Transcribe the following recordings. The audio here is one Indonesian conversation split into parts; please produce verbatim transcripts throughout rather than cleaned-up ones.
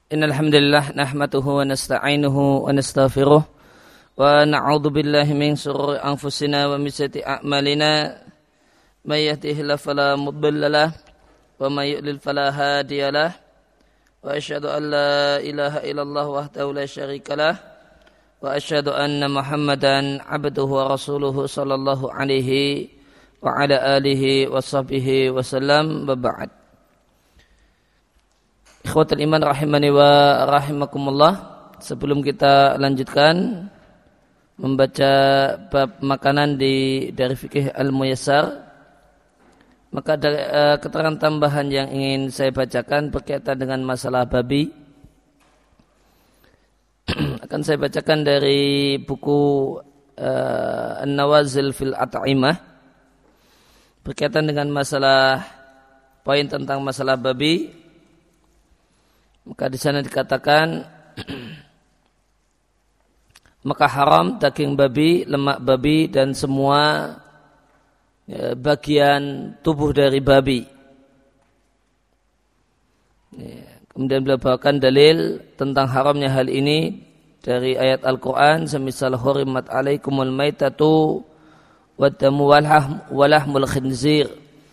Innal hamdalillah nahmaduhu wa nasta'inuhu wa nastaghfiruh wa na'udzu billahi min shururi anfusina wa min sayyiati a'malina may yahdihillahu fala mudilla lahu wa may yudlil fala hadiya lahu wa asyhadu an la ilaha illallah wahdahu la syarika lahu wa asyhadu anna Muhammadan 'abduhu wa rasuluhu sallallahu alaihi wa ala alihi wa sahbihi wa sallam wa ba'd. Ikhwatul iman rahimani wa rahimakumullah. Sebelum kita lanjutkan membaca bab makanan di dari fikih al-muyassar, maka ada uh, keterangan tambahan yang ingin saya bacakan berkaitan dengan masalah babi. Akan saya bacakan dari buku uh, An-Nawazil fil At'imah berkaitan dengan masalah poin tentang masalah babi. Maka di sana dikatakan maka haram daging babi, lemak babi dan semua ya, bagian tubuh dari babi. Ya, kemudian beliau bawakan dalil tentang haramnya hal ini dari ayat Al-Quran, semisal hurimat alaikumul maitatu waddamu walahmul khinzir.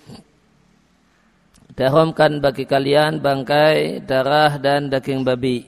Diharamkan bagi kalian bangkai, darah dan daging babi.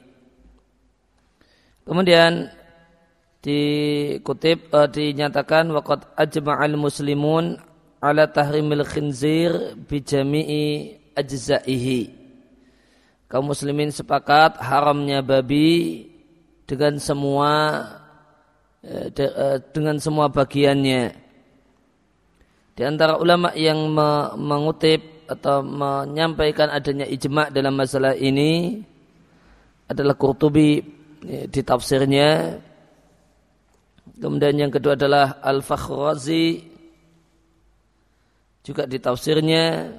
Kemudian dikutip uh, dinyatakan waqad ajma'al muslimun ala tahrimil khinzir bi jami'i ajza'ihi. Kaum muslimin sepakat haramnya babi dengan semua uh, de, uh, dengan semua bagiannya. Di antara ulama yang me- mengutip atau menyampaikan adanya ijma' dalam masalah ini adalah Qurtubi di tafsirnya. Kemudian yang kedua adalah Al-Fakhrazi juga di tafsirnya.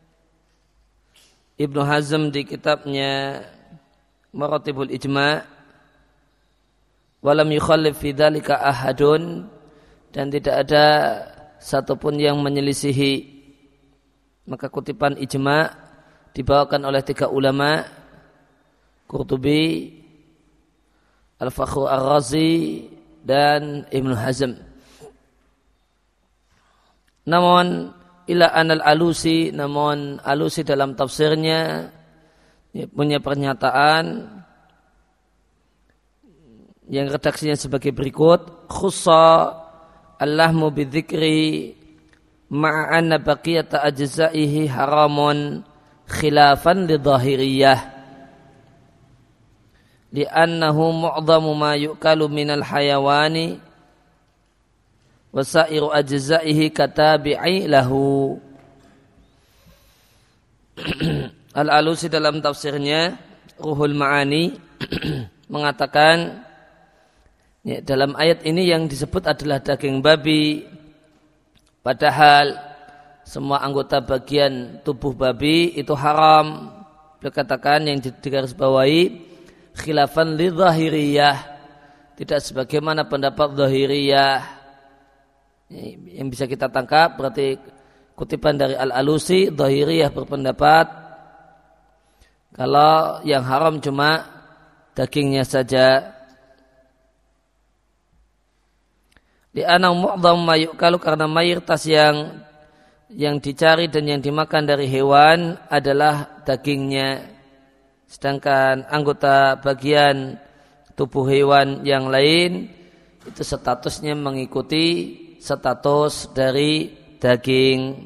Ibnu Hazm di kitabnya Maratibul Ijma'. Walam yukhallif fi dzalika ahadun, dan tidak ada satupun yang menyelisihi. Maka kutipan ijma' dibawakan oleh tiga ulama, Qurtubi, Al-Fakhr Ar-Razi dan Ibnu Hazm. Namun ila anal Alusi, namun Alusi dalam tafsirnya punya pernyataan yang redaksinya sebagai berikut: khussa allahmu bidzikri ma'anna baqiyata ajza'ihi haramun khilafan lidhahiriyah li'annahu mu'dhamu ma yu'kalu minal hayawani wa sa'iru ajza'ihi katabi'i lahu. Al-Alusi dalam tafsirnya Ruhul Ma'ani mengatakan ya, dalam ayat ini yang disebut adalah daging babi, padahal semua anggota bagian tubuh babi itu haram. Beliau katakan yang digarisbawahi khilafan li zahiriyah, tidak sebagaimana pendapat zahiriyah. Yang bisa kita tangkap berarti kutipan dari Al-Alusi, zahiriyah berpendapat kalau yang haram cuma dagingnya saja. Di anang mu'dham mayuk, kalau karena mayoritas yang yang dicari dan yang dimakan dari hewan adalah dagingnya, sedangkan anggota bagian tubuh hewan yang lain itu statusnya mengikuti status dari daging.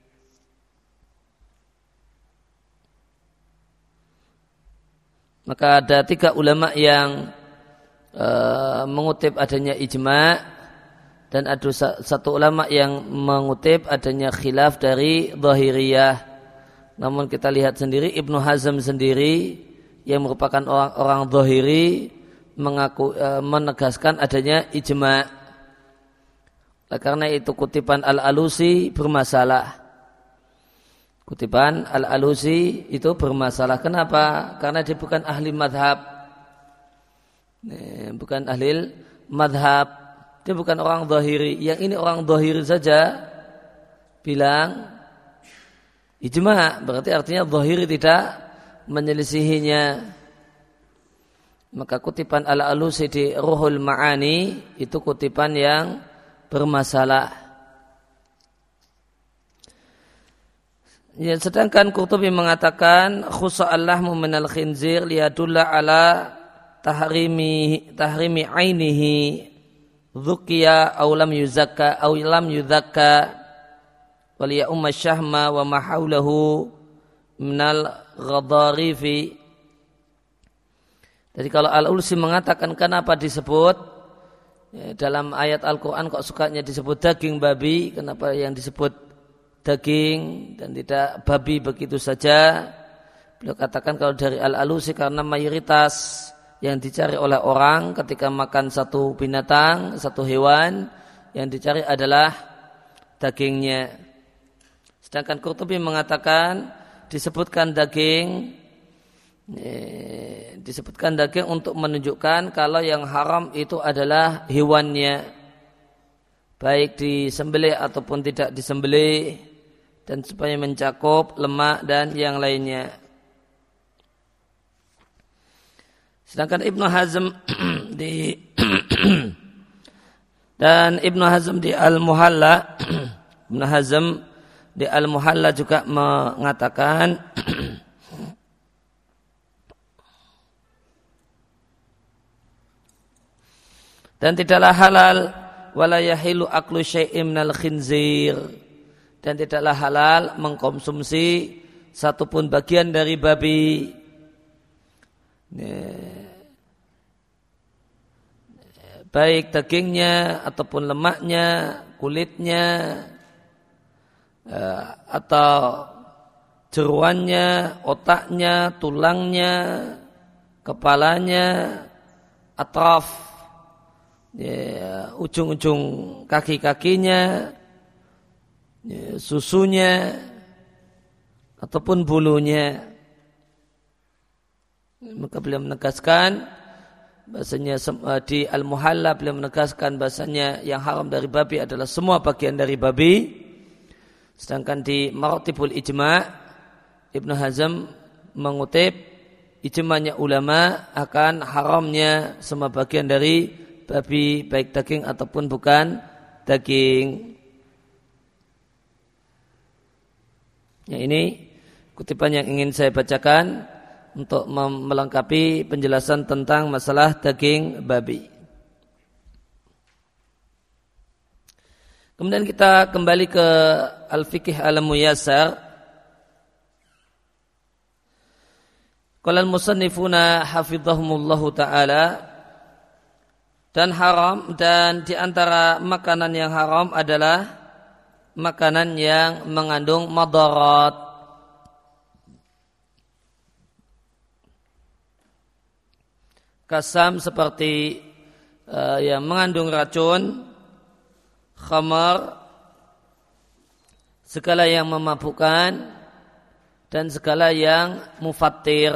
Maka ada tiga ulama yang uh, mengutip adanya ijma', dan ada satu ulama yang mengutip adanya khilaf dari zahiriyah. Namun kita lihat sendiri Ibnu Hazm sendiri yang merupakan orang orang zahiri mengaku e, menegaskan adanya ijma'. Karena itu kutipan Al-Alusi bermasalah. Kutipan Al-Alusi itu bermasalah. Kenapa? Karena dia bukan ahli madhab. Bukan ahli madhab. Dia bukan orang zahiri. Yang ini orang zahiri saja bilang ijma', berarti artinya zahiri tidak menyelisihinya. Maka kutipan Al-Alusi di Ruhul Ma'ani itu kutipan yang bermasalah. Ya, sedangkan Qurtubi mengatakan khusa'al lahmu minal khinzir liyadulla ala tahrimi tahrimi ainihi dhukiya aw lam yuzakka aw lam yuzakka waliya umma syahma wa ma hawlahu minal ghadarifi. Jadi kalau Al-Alusi mengatakan kenapa disebut ya, dalam ayat Al-Quran kok sukanya disebut daging babi, kenapa yang disebut daging dan tidak babi begitu saja. Beliau katakan kalau dari Al-Alusi karena mayoritas yang dicari oleh orang ketika makan satu binatang, satu hewan, yang dicari adalah dagingnya. Sedangkan Qurtubi mengatakan disebutkan daging eh, disebutkan daging untuk menunjukkan kalau yang haram itu adalah hewannya, baik disembelih ataupun tidak disembelih, dan supaya mencakup lemak dan yang lainnya. Sedangkan Ibnu Hazm di dan Ibnu Hazm di Al-Muhalla Ibnu Hazm di Al-Muhalla juga mengatakan dan tidaklah halal wala yahilu aklu syai'in minal khinzir, dan tidaklah halal mengkonsumsi satupun bagian dari babi, baik dagingnya ataupun lemaknya, kulitnya, atau jeruannya, otaknya, tulangnya, kepalanya, atraf, ya, ujung-ujung kaki-kakinya, ya, susunya ataupun bulunya. Maka beliau menegaskan bahasanya di Al-Muhalla, beliau menegaskan bahasanya yang haram dari babi adalah semua bagian dari babi. Sedangkan di Maratibul Ijma' Ibnu Hazm mengutip ijma'nya ulama akan haramnya semua bagian dari babi, baik daging ataupun bukan daging. Ya, ini kutipan yang ingin saya bacakan untuk melengkapi penjelasan tentang masalah daging babi. Kemudian kita kembali ke Al-Fiqh Al-Muyassar. Qala al-musannifuna hafizahumullahu ta'ala, dan haram, dan di antara makanan yang haram adalah makanan yang mengandung madarat. Kasam seperti uh, yang mengandung racun, khamar, segala yang memabukkan, dan segala yang mufattir,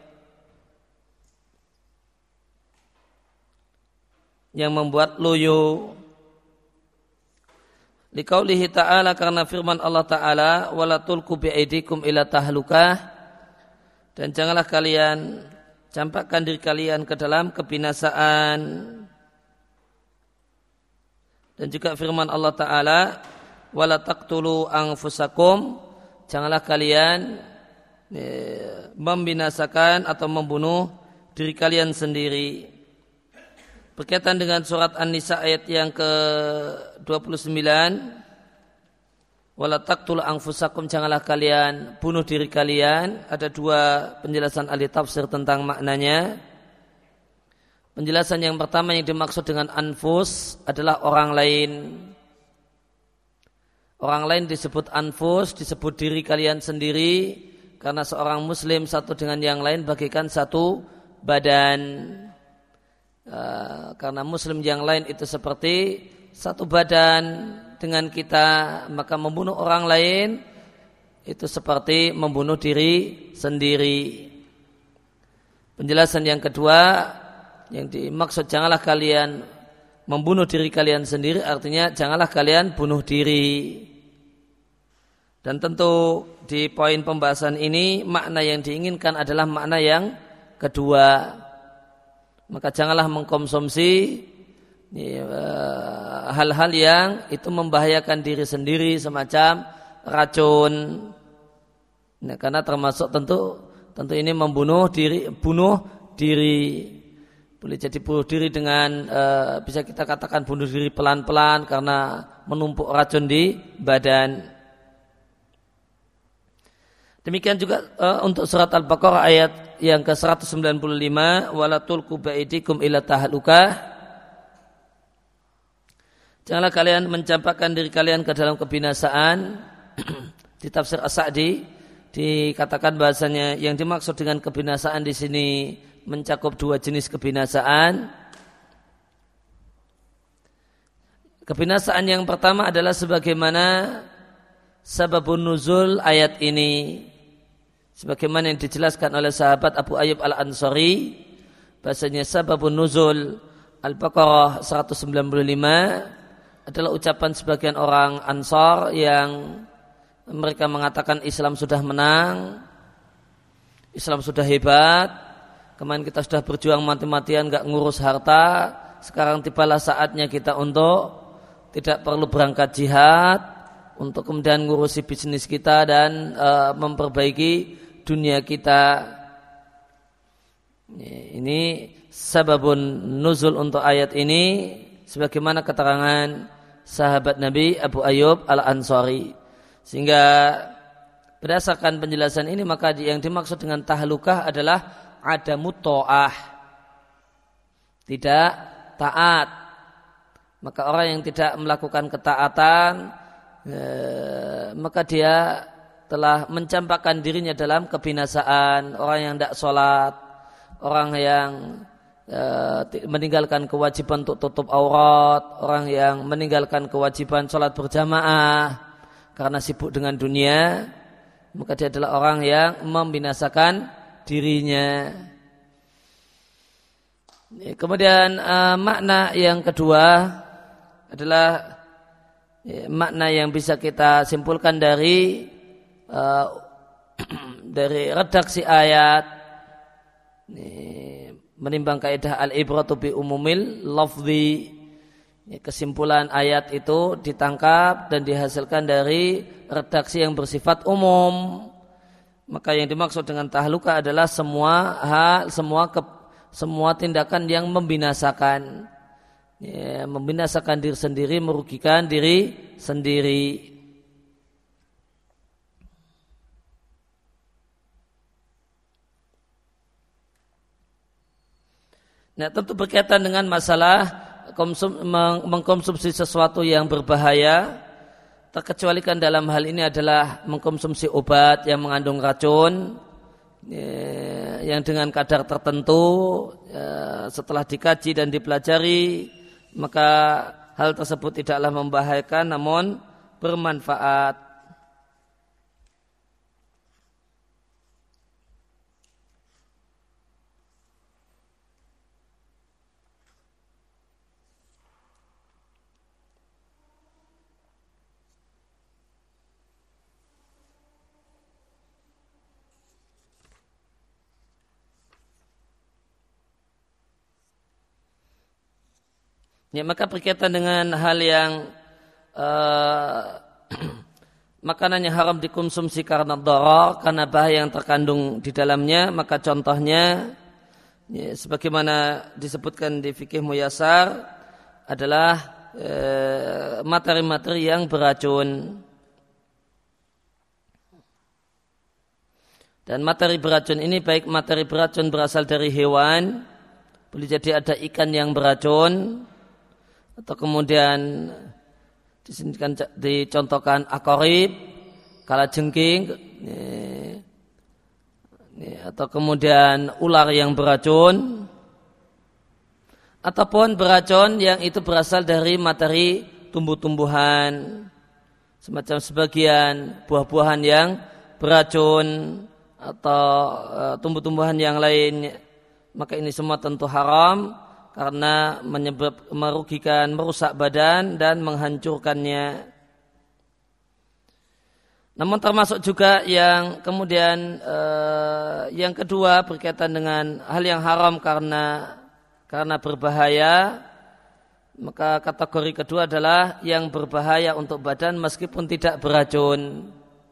yang membuat loyo. Liqaulihi ta'ala, karena firman Allah Ta'ala, wala tulqu bi'aidikum ila tahlukah, dan janganlah kalian campakkan diri kalian ke dalam kebinasaan. Dan juga firman Allah Ta'ala, wala taqtulu anfusakum, janganlah kalian eh, membinasakan atau membunuh diri kalian sendiri. Berkaitan dengan surat An-Nisa ayat yang ke dua puluh sembilan, wala taqtulu anfusakum, janganlah kalian bunuh diri kalian. Ada dua penjelasan ahli tafsir tentang maknanya. Penjelasan yang pertama, yang dimaksud dengan anfus adalah orang lain. Orang lain disebut anfus, disebut diri kalian sendiri, karena seorang muslim satu dengan yang lain bagikan satu badan. Uh, karena muslim yang lain itu seperti satu badan dengan kita, maka membunuh orang lain itu seperti membunuh diri sendiri. Penjelasan yang kedua, yang dimaksud janganlah kalian membunuh diri kalian sendiri, artinya janganlah kalian bunuh diri. Dan tentu di poin pembahasan ini makna yang diinginkan adalah makna yang kedua. maka janganlah mengkonsumsi hal-hal yang itu membahayakan diri sendiri semacam racun. Nah, karena termasuk tentu tentu ini membunuh diri, bunuh diri. Boleh jadi bunuh diri dengan uh, bisa kita katakan bunuh diri pelan-pelan karena menumpuk racun di badan. Demikian juga uh, untuk surat Al-Baqarah ayat yang ke seratus sembilan puluh lima, wala tulqu biaidikum ila tahlukah. Janganlah kalian mencampakkan diri kalian ke dalam kebinasaan. Di tafsir As-Sa'di dikatakan bahasanya yang dimaksud dengan kebinasaan di sini mencakup dua jenis kebinasaan. Kebinasaan yang pertama adalah sebagaimana sababun nuzul ayat ini, sebagaimana yang dijelaskan oleh sahabat Abu Ayyub Al-Ansari, bahasanya sababun nuzul Al-Baqarah seratus sembilan puluh lima adalah ucapan sebagian orang Ansar yang mereka mengatakan Islam sudah menang, Islam sudah hebat. Kemarin kita sudah berjuang mati-matian gak ngurus harta. Sekarang tibalah saatnya kita untuk tidak perlu berangkat jihad, untuk kemudian ngurusi bisnis kita dan e, memperbaiki dunia kita. Ini sababun nuzul untuk ayat ini sebagaimana keterangan sahabat Nabi Abu Ayyub Al-Ansari. Sehingga berdasarkan penjelasan ini maka yang dimaksud dengan tahlukah adalah ada muto'ah, tidak taat. Maka orang yang tidak melakukan ketaatan eh, maka dia telah mencampakkan dirinya dalam kebinasaan. Orang yang tidak sholat, orang yang eh, meninggalkan kewajiban untuk tutup aurat, orang yang meninggalkan kewajiban sholat berjamaah karena sibuk dengan dunia, maka dia adalah orang yang membinasakan dirinya. Kemudian uh, makna yang kedua adalah ya, makna yang bisa kita simpulkan dari uh, dari redaksi ayat ini, menimbang kaidah al-ibratu bi umumil lafzi. Ya, kesimpulan ayat itu ditangkap dan dihasilkan dari redaksi yang bersifat umum. Maka yang dimaksud dengan tahluka adalah semua hal, semua ke, semua tindakan yang membinasakan, ya, membinasakan diri sendiri, merugikan diri sendiri. Nah, tentu berkaitan dengan masalah konsum, meng, mengkonsumsi sesuatu yang berbahaya. Terkecualikan dalam hal ini adalah mengkonsumsi obat yang mengandung racun ya, yang dengan kadar tertentu ya, setelah dikaji dan dipelajari maka hal tersebut tidaklah membahayakan namun bermanfaat. Ya, maka berkaitan dengan hal yang uh, makanannya haram dikonsumsi karena dharar, karena bahaya yang terkandung di dalamnya, maka contohnya ya, sebagaimana disebutkan di fikih muyasar adalah uh, materi-materi yang beracun. Dan materi beracun ini baik materi beracun berasal dari hewan, boleh jadi ada ikan yang beracun, atau kemudian disinikan dicontohkan akorib, kalajengking, atau kemudian ular yang beracun, ataupun beracun yang itu berasal dari materi tumbuh-tumbuhan, semacam sebagian buah-buahan yang beracun atau uh, tumbuh-tumbuhan yang lain, maka ini semua tentu haram karena menyebab merugikan, merusak badan dan menghancurkannya. Namun termasuk juga yang kemudian eh, yang kedua berkaitan dengan hal yang haram karena karena berbahaya, maka kategori kedua adalah yang berbahaya untuk badan meskipun tidak beracun.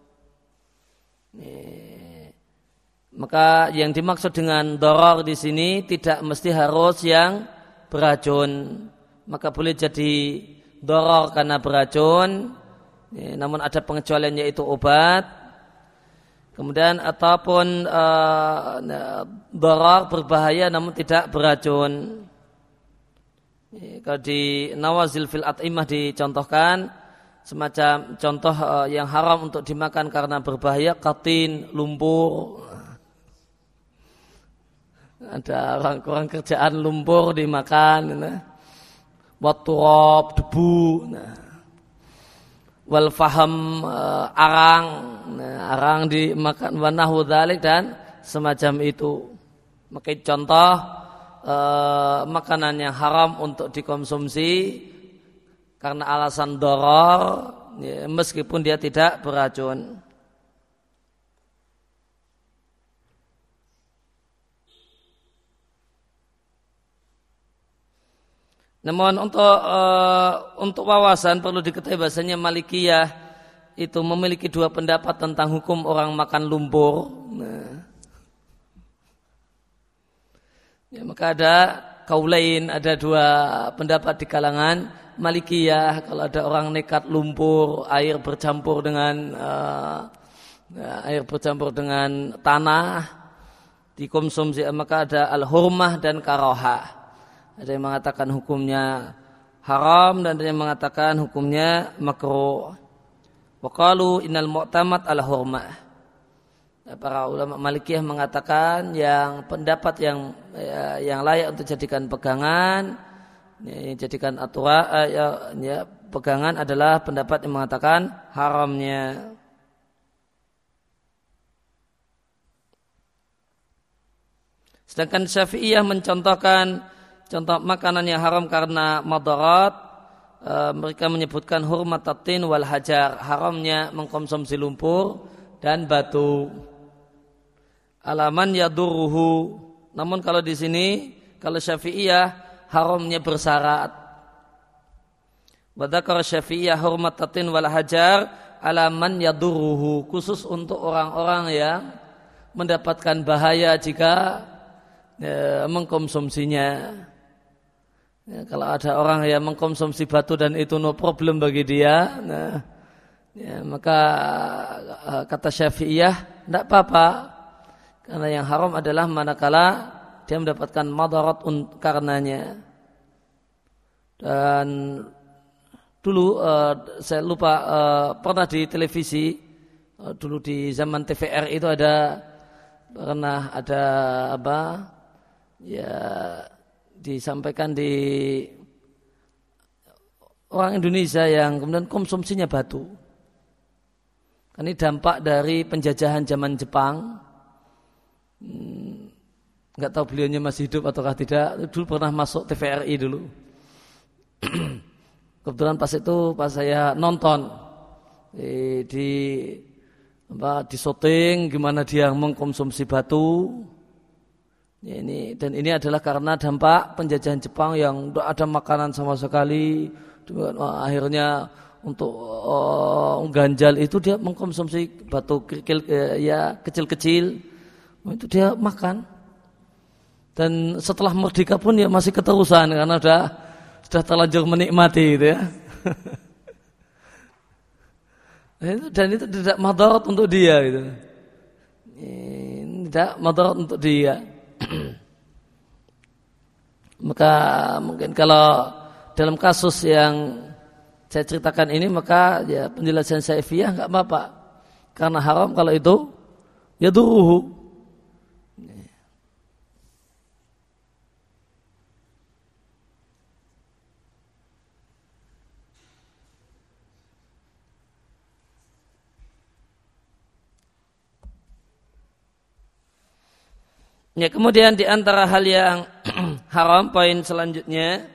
Maka yang dimaksud dengan doror di sini tidak mesti harus yang beracun. Maka boleh jadi doror karena beracun, namun ada pengecualian yaitu obat. Kemudian ataupun uh, doror berbahaya namun tidak beracun. Kalau di Nawazil fil At'imah dicontohkan semacam contoh uh, yang haram untuk dimakan karena berbahaya, katin, lumpur. Ada orang kurang kerjaan lumpur dimakan, nah. Watturab, debu, nah. Wal faham, uh, arang, nah, arang dimakan, wanahu dzalik dan semacam itu. Maka contoh uh, makanan yang haram untuk dikonsumsi karena alasan doror, ya, meskipun dia tidak beracun. Namun untuk uh, untuk wawasan perlu diketahui bahasanya Malikiyah itu memiliki dua pendapat tentang hukum orang makan lumpur. Nah. Ya, maka ada kaulain, ada dua pendapat di kalangan Malikiyah. Kalau ada orang nekat lumpur, air bercampur dengan uh, ya, air bercampur dengan tanah dikonsumsi, maka ada al-hurmah dan karohah. Ada yang mengatakan hukumnya haram dan ada yang mengatakan hukumnya makruh. Wa qalu innal mu'tamad ala hurmah. Para ulama Malikiyah mengatakan yang pendapat yang ya, yang layak untuk jadikan pegangan, ya, jadikan aturan ya, ya, pegangan adalah pendapat yang mengatakan haramnya. Sedangkan Syafi'iyah mencontohkan contoh makanan yang haram karena madarat, e, mereka menyebutkan hurmatatin wal hajar, haramnya mengkonsumsi lumpur dan batu. Alaman yaduruhu. Namun kalau di sini kalau Syafi'iyah haramnya bersyarat. Wa dzakara Syafi'iyah hurmatatin wal hajar alaman yaduruhu, khusus untuk orang-orang yang mendapatkan bahaya jika e, mengkonsumsinya. Ya, kalau ada orang yang mengkonsumsi batu dan itu no problem bagi dia, nah, ya, maka kata Syafi'iyah tidak apa-apa, karena yang haram adalah manakala dia mendapatkan madarat karenanya. Dan dulu uh, saya lupa uh, pernah di televisi, uh, dulu di zaman T V R itu ada pernah ada apa ya, disampaikan di orang Indonesia yang kemudian konsumsinya batu. Ini dampak dari penjajahan zaman Jepang. Hmm, nggak tahu beliaunya masih hidup ataukah tidak. Dulu pernah masuk T V R I dulu. Kebetulan pas itu pas saya nonton di, di apa di syuting gimana dia mengkonsumsi batu. Ya, ini dan ini adalah karena dampak penjajahan Jepang yang tidak ada makanan sama sekali. Akhirnya untuk uh, ganjal itu dia mengkonsumsi batu kerikil uh, ya kecil-kecil, itu dia makan. Dan setelah merdeka pun ya masih keterusan karena sudah sudah terlanjur menikmati itu ya. Dan itu tidak madarat untuk dia gitu. Ini tidak madarat untuk dia. Maka mungkin kalau dalam kasus yang saya ceritakan ini, maka ya penjelasan Syafi'iyah nggak apa-apa karena haram kalau itu ya duruhu. Ya, kemudian di antara hal yang haram, poin selanjutnya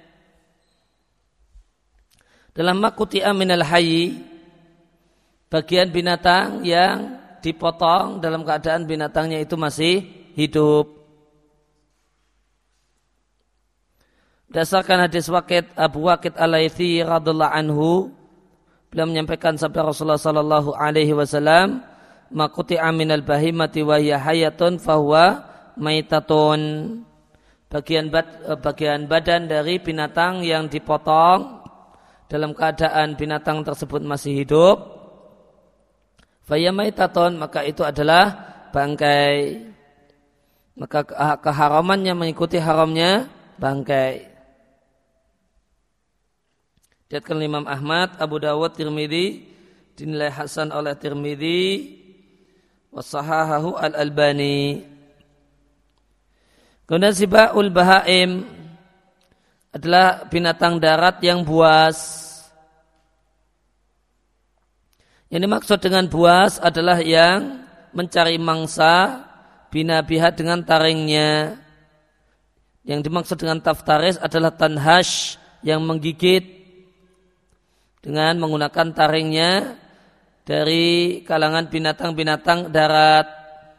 dalam makutia minal hayyi, bagian binatang yang dipotong dalam keadaan binatangnya itu masih hidup. Berdasarkan hadis Waqid Abu Waqid Al-Laitsi radhiyallahu anhu, beliau menyampaikan sabda Rasulullah sallallahu alaihi wasallam, "Maquti'a minal bahimati wa hiya hayatun fahuwa maitatun." Bagian bad, bagian badan dari binatang yang dipotong dalam keadaan binatang tersebut masih hidup, fahiya maitatun, maka itu adalah bangkai. Maka keharamannya mengikuti haramnya bangkai. Diriwayatkan Imam Ahmad, Abu Dawud, Tirmidzi, dinilai hasan oleh Tirmidzi, wa sahahahu Al-Albani. Kemudian sibaul bahaim adalah binatang darat yang buas. Yang dimaksud dengan buas adalah yang mencari mangsa binabiha dengan taringnya. Yang dimaksud dengan taftaris adalah tanhash, yang menggigit dengan menggunakan taringnya dari kalangan binatang-binatang darat.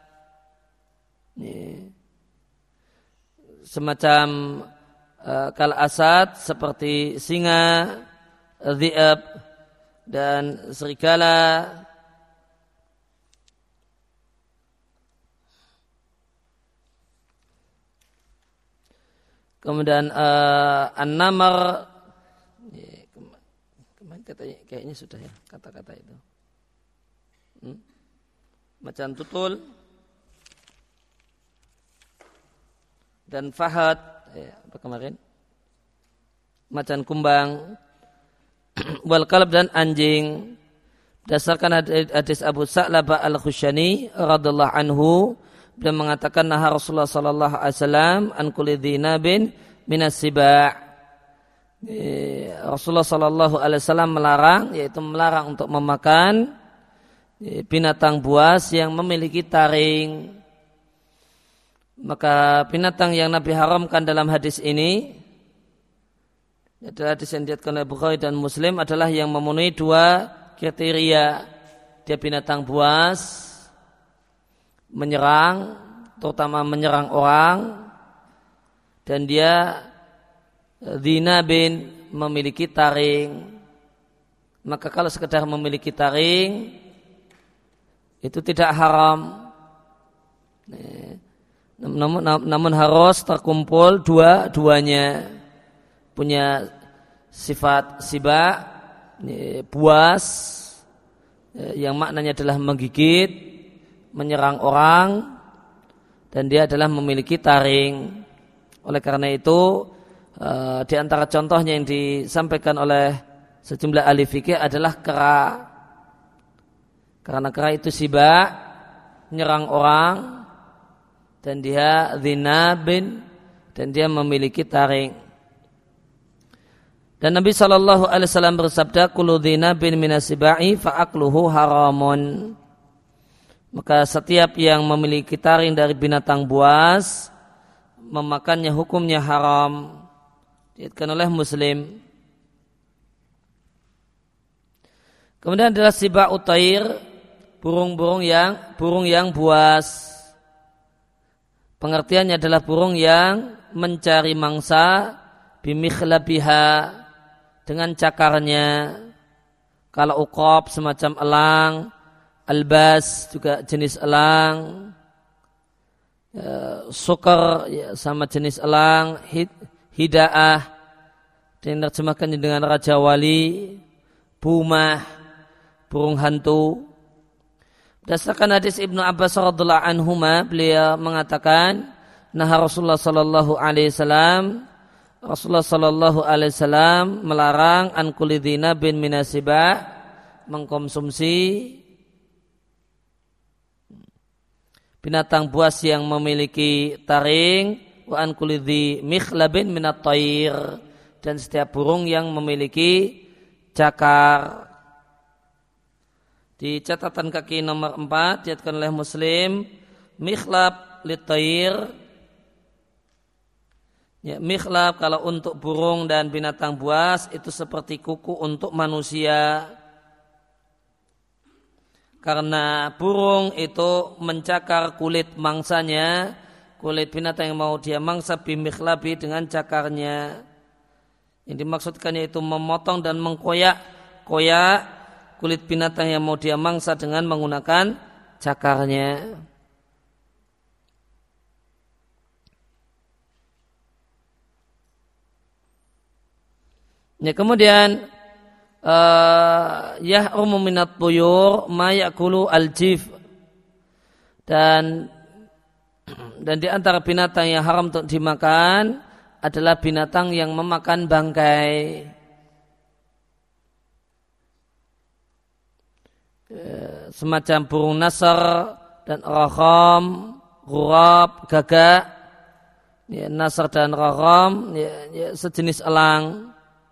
Ini. Semacam uh, kal asad seperti singa, dhi'ab dan serigala. Kemudian uh, an-namar, kemarin katanya kayaknya sudah ya kata-kata itu. Hmm? Macan tutul dan fahad, ya, apa kemarin? Macan kumbang, wal kalb dan anjing. Berdasarkan hadis Abu Sa'labah Al-Khushani radhiyallahu anhu, beliau mengatakan naha Rasulullah sallallahu alaihi wasallam an kulli dzinabin minas siba'. Rasulullah sallallahu alaihi wasallam melarang, yaitu melarang untuk memakan binatang buas yang memiliki taring. Maka binatang yang Nabi haramkan dalam hadis ini adalah hadis yang diriwayatkan oleh Bukhari dan Muslim, adalah yang memenuhi dua kriteria. Dia binatang buas, menyerang, terutama menyerang orang, dan dia dzinabin, memiliki taring. Maka kalau sekedar memiliki taring itu tidak haram. Namun, namun harus terkumpul dua-duanya, punya sifat siba, buas, yang maknanya adalah menggigit, menyerang orang, dan dia adalah memiliki taring. Oleh karena itu, di antara contohnya yang disampaikan oleh sejumlah ahli fikih adalah kera. Karena kera itu siba, menyerang orang, dan dia dzinabin, dan dia memiliki taring. Dan Nabi shallallahu alaihi wasallam bersabda, kullu dzinabin minasibai fa'akluhu haramun. Maka setiap yang memiliki taring dari binatang buas, memakannya hukumnya haram. Diriwayatkan oleh Muslim. Kemudian adalah siba utair, burung-burung yang burung yang buas. Pengertiannya adalah burung yang mencari mangsa bimikhlabiha, dengan cakarnya. Kalau uqab semacam elang, albas juga jenis elang, ya, sukar ya, sama jenis elang, hid, hidaah diterjemahkannya dengan raja wali, bumah, burung hantu. Berdasarkan hadis Ibnu Abbas radhiyallahu anhuma, beliau mengatakan, nah Rasulullah sallallahu alaihi wasallam, Rasulullah sallallahu alaihi wasallam melarang an kulli dzinabin minasiba, mengkonsumsi binatang buas yang memiliki taring, wa an kulli dzi mikhlabin minat thair, dan setiap burung yang memiliki cakar. Di catatan kaki nomor empat diriwayatkan oleh Muslim, mikhlab litair, ya, mikhlab kalau untuk burung dan binatang buas itu seperti kuku untuk manusia. Karena burung itu mencakar kulit mangsanya, kulit binatang yang mau dia mangsa bimikhlabi dengan cakarnya. Yang dimaksudkan yaitu memotong dan mengkoyak-koyak kulit binatang yang mau dia mangsa dengan menggunakan cakarnya. Ya, kemudian uh, yahrumu minat tuyur ma yakulu al-jif, dan dan di antara binatang yang haram untuk dimakan adalah binatang yang memakan bangkai. Semacam burung nasr dan ragham, ghurab, gagak. Ya, nasr dan ragham ya, ya, sejenis elang.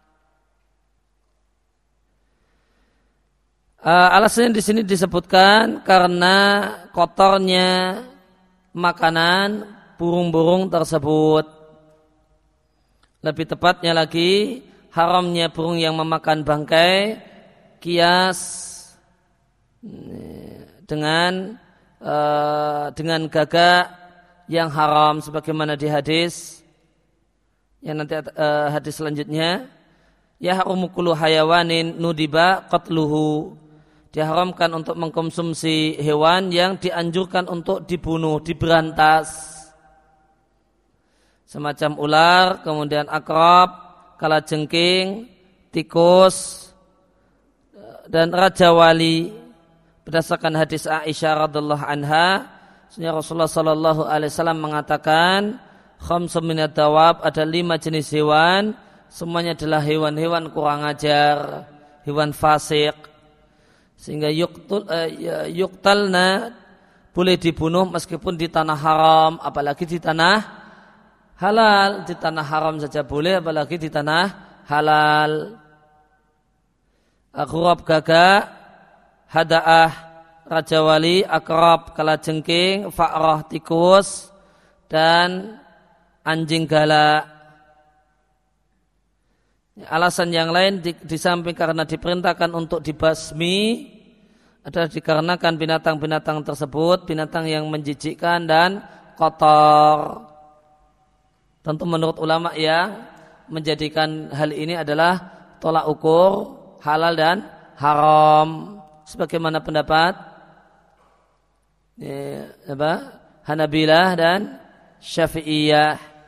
Uh, alasannya di sini disebutkan karena kotornya makanan burung-burung tersebut. Lebih tepatnya lagi, haramnya burung yang memakan bangkai kias dengan uh, dengan gagak yang haram, sebagaimana di hadis yang nanti uh, hadis selanjutnya, ya harumu kullu hayawanin nudiba qatluhu. Diharamkan untuk mengkonsumsi hewan yang dianjurkan untuk dibunuh, diberantas. Semacam ular, kemudian akrab, kalajengking, tikus, dan raja wali. Berdasarkan hadis Aisyah radhiallahu anha, Rasulullah sallallahu alaihi wasallam mengatakan, khamsun minad dawab, ada lima jenis hewan, semuanya adalah hewan-hewan kurang ajar, hewan fasik. Sehingga yuktul, uh, yuktalna boleh dibunuh meskipun di tanah haram, apalagi di tanah halal. Di tanah haram saja boleh, apalagi di tanah halal. Ghurab gagak, hada'ah raja wali, akrab kalajengking, fa'rah tikus, dan anjing galak. Alasan yang lain di, di samping karena diperintahkan untuk dibasmi adalah dikarenakan binatang-binatang tersebut binatang yang menjijikkan dan kotor. Tentu menurut ulama ya, menjadikan hal ini adalah tolak ukur halal dan haram. Sebagaimana pendapat ya, apa? Hanabilah dan Syafi'iyah.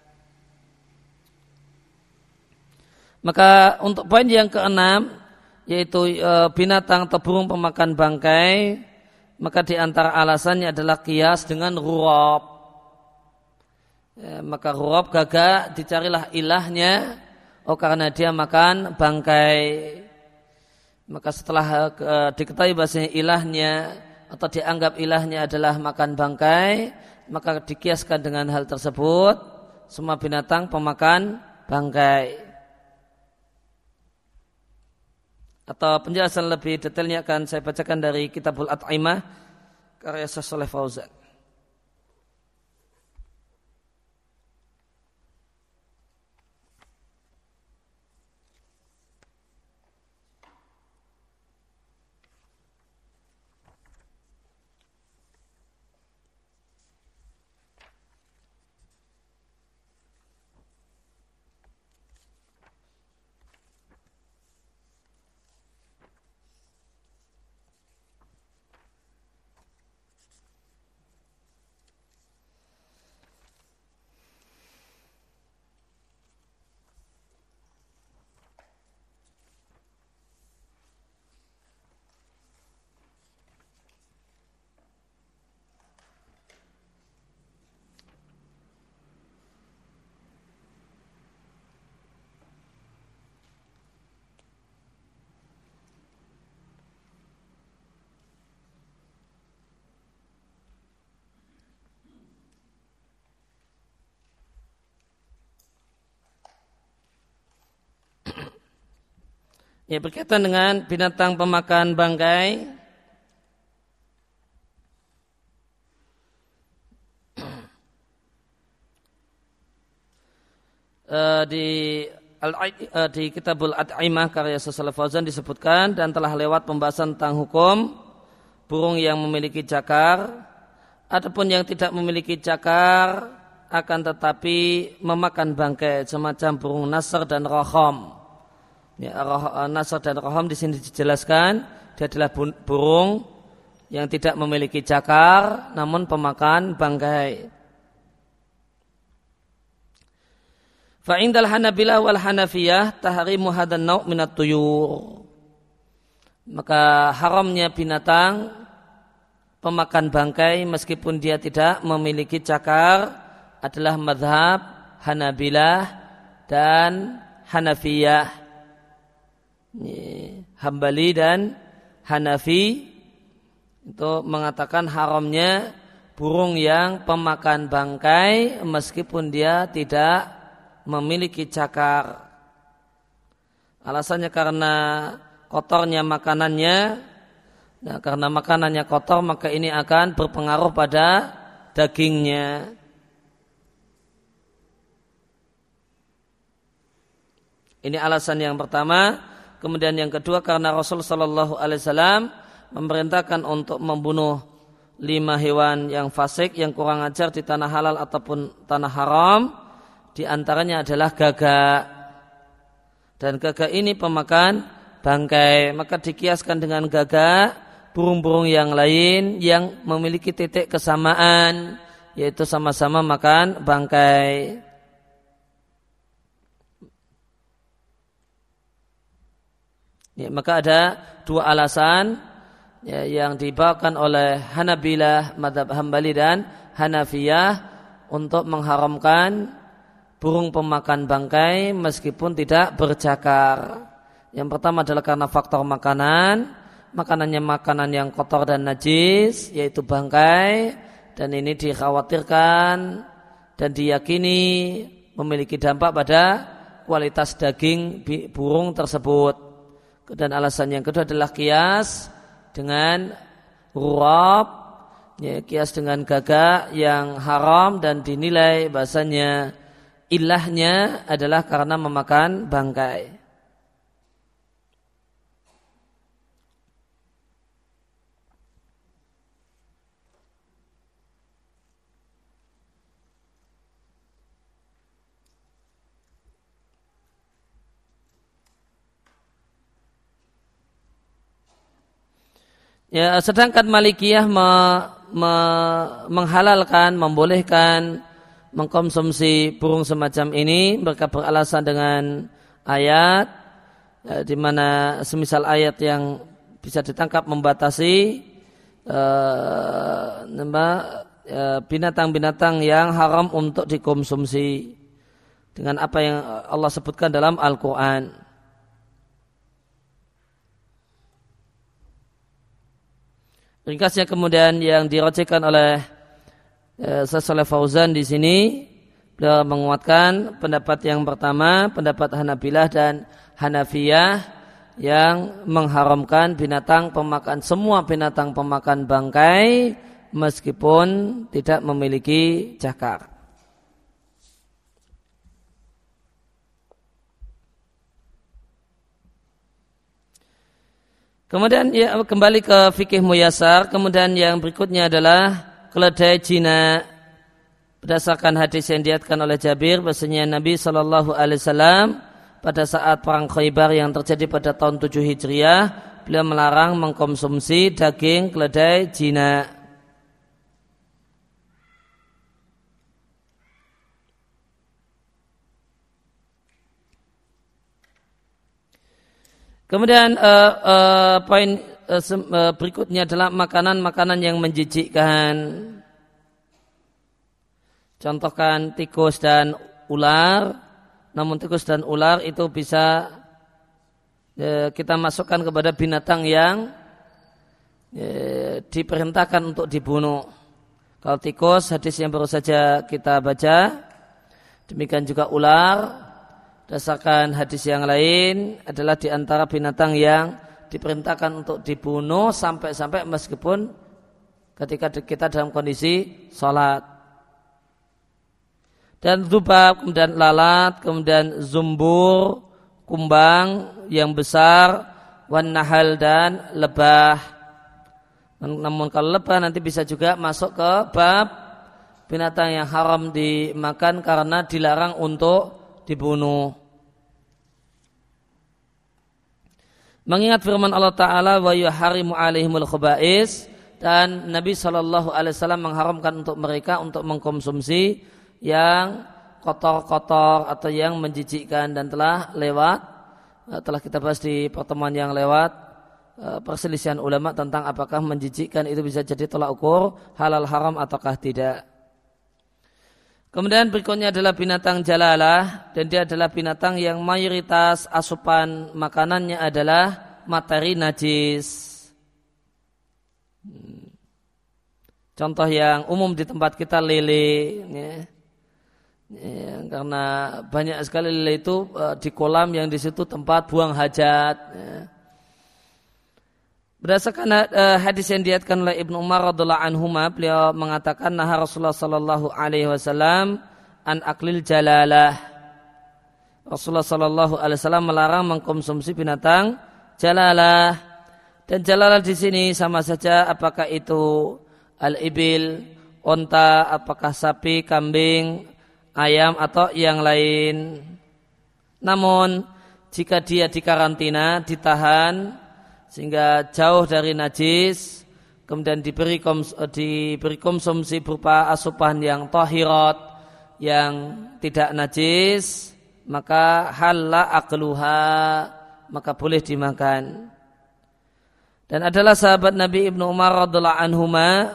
Maka untuk poin yang keenam, yaitu e, binatang atau burung pemakan bangkai, maka di antara alasannya adalah kias dengan ghurab. Ya, maka ghurab gagak dicarilah ilahnya, oh karena dia makan bangkai. Maka setelah e, diketahui bahasanya ilahnya atau dianggap ilahnya adalah makan bangkai, maka dikiaskan dengan hal tersebut semua binatang pemakan bangkai. Atau penjelasan lebih detailnya akan saya bacakan dari Kitabul At'imah karya Syekh Shalih Fauzan. Ya, berkaitan dengan binatang pemakan bangkai, uh, di al uh, di Kitabul At'imah karya Syekh Shalih Fauzan disebutkan dan telah lewat pembahasan tentang hukum burung yang memiliki cakar. Adapun yang tidak memiliki cakar akan tetapi memakan bangkai semacam burung nasr dan rohom. Ya, roh, nasr dan rohom di sini dijelaskan dia adalah burung yang tidak memiliki cakar namun pemakan bangkai. Fa indal Hanabilah wal Hanafiyah tahrimu hadan nau' minat tuyur. Maka haramnya binatang pemakan bangkai meskipun dia tidak memiliki cakar adalah mazhab Hanabilah dan Hanafiyah. Hambali dan Hanafi itu mengatakan haramnya burung yang pemakan bangkai meskipun dia tidak memiliki cakar. Alasannya karena kotornya makanannya. Nah, karena makanannya kotor maka ini akan berpengaruh pada dagingnya. Ini alasan yang pertama. Kemudian yang kedua karena Rasul sallallahu alaihi wasallam memerintahkan untuk membunuh lima hewan yang fasik yang kurang ajar di tanah halal ataupun tanah haram. Di antaranya adalah gagak. Dan gagak ini pemakan bangkai. Maka dikiaskan dengan gagak burung-burung yang lain yang memiliki titik kesamaan, yaitu sama-sama makan bangkai. Ya, maka ada dua alasan ya, yang dibawakan oleh Hanabilah, mazhab Hambali dan Hanafiyah untuk mengharamkan burung pemakan bangkai meskipun tidak bercakar. Yang pertama adalah karena faktor makanan, makanannya makanan yang kotor dan najis, yaitu bangkai, dan ini dikhawatirkan dan diyakini memiliki dampak pada kualitas daging burung tersebut. Dan alasan yang kedua adalah kias dengan rurab, ya, kias dengan gagak yang haram dan dinilai bahasanya ilahnya adalah karena memakan bangkai. Ya, sedangkan Malikiyah me, me, menghalalkan, membolehkan mengkonsumsi burung semacam ini. Mereka beralasan dengan ayat ya, di mana semisal ayat yang bisa ditangkap membatasi uh, binatang-binatang yang haram untuk dikonsumsi dengan apa yang Allah sebutkan dalam Al-Quran. Ringkasnya kemudian yang dirojekkan oleh eh, Syaikh Fauzan di sini, beliau menguatkan pendapat yang pertama, pendapat Hanabilah dan Hanafiyah yang mengharamkan binatang pemakan semua binatang pemakan bangkai meskipun tidak memiliki cakar. Kemudian ya, kembali ke fikih muyasar. Kemudian yang berikutnya adalah keledai jinak. Berdasarkan hadis yang diriwayatkan oleh Jabir, bahasanya Nabi shallallahu alaihi wasallam pada saat perang Khaybar yang terjadi pada tahun tujuh Hijriah, beliau melarang mengkonsumsi daging keledai jinak. Kemudian uh, uh, poin uh, uh, berikutnya adalah makanan-makanan yang menjijikkan. Contohkan tikus dan ular. Namun tikus dan ular itu bisa uh, kita masukkan kepada binatang yang uh, diperintahkan untuk dibunuh. Kalau tikus, hadis yang baru saja kita baca. Demikian juga ular. Berdasarkan hadis yang lain adalah di antara binatang yang diperintahkan untuk dibunuh sampai-sampai meskipun ketika kita dalam kondisi sholat. Dan dzubab, kemudian lalat, kemudian zumbur, kumbang yang besar, wan nahal dan lebah. Namun kalau lebah nanti bisa juga masuk ke bab binatang yang haram dimakan karena dilarang untuk dibunuh. Mengingat firman Allah Ta'ala wa yuharrimu alaihimul khaba'is, dan Nabi shallallahu alaihi wasallam mengharamkan untuk mereka untuk mengkonsumsi yang kotor-kotor atau yang menjijikkan, dan telah lewat telah kita bahas di pertemuan yang lewat perselisihan ulama tentang apakah menjijikkan itu bisa jadi tolak ukur halal haram ataukah tidak. Kemudian berikutnya adalah binatang jalalah, dan dia adalah binatang yang mayoritas asupan makanannya adalah materi najis. Contoh yang umum di tempat kita lele, ya. Ya, karena banyak sekali lele itu uh, di kolam yang di situ tempat buang hajat. Ya. Berdasarkan uh, hadis yang diriwayatkan oleh Ibnu Umar radhiallahu anhuma, beliau mengatakan nah Rasulullah sallallahu alaihi wasallam an aklil jalalah. Rasulullah sallallahu alaihi wasallam melarang mengkonsumsi binatang jalalah. Dan jalalah di sini sama saja apakah itu al-ibil, onta, apakah sapi, kambing, ayam atau yang lain. Namun jika dia dikarantina, ditahan sehingga jauh dari najis, kemudian diberi, koms, diberi konsumsi berupa asupan yang tahirat, yang tidak najis, maka halla aqluha, maka boleh dimakan. Dan adalah sahabat Nabi Ibnu Umar radhiallahu anhuma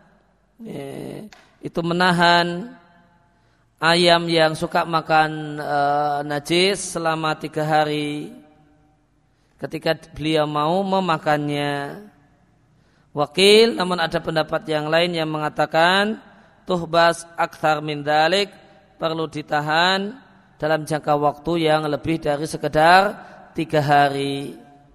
itu menahan ayam yang suka makan e, najis selama tiga hari ketika beliau mau memakannya. Wakil, namun ada pendapat yang lain yang mengatakan tuhbas akthar min dalik, perlu ditahan dalam jangka waktu yang lebih dari sekedar tiga hari.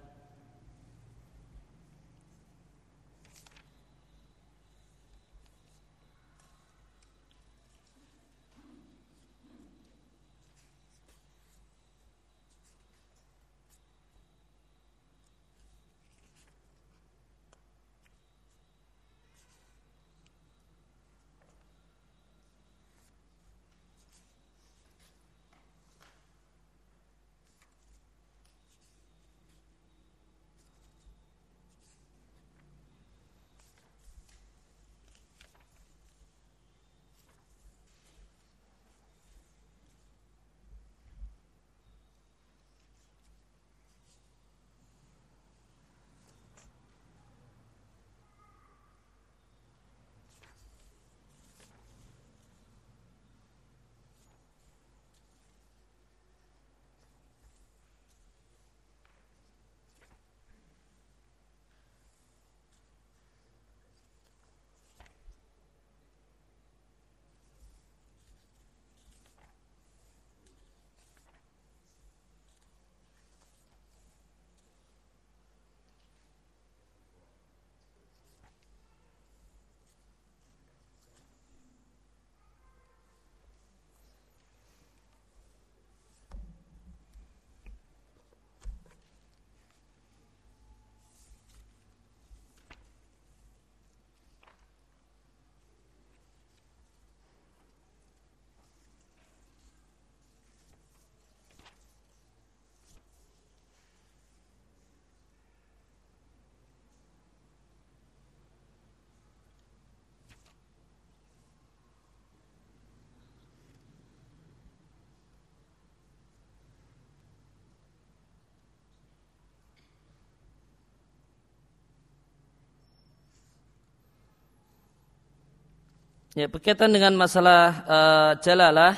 Ya, berkaitan dengan masalah uh, jalalah,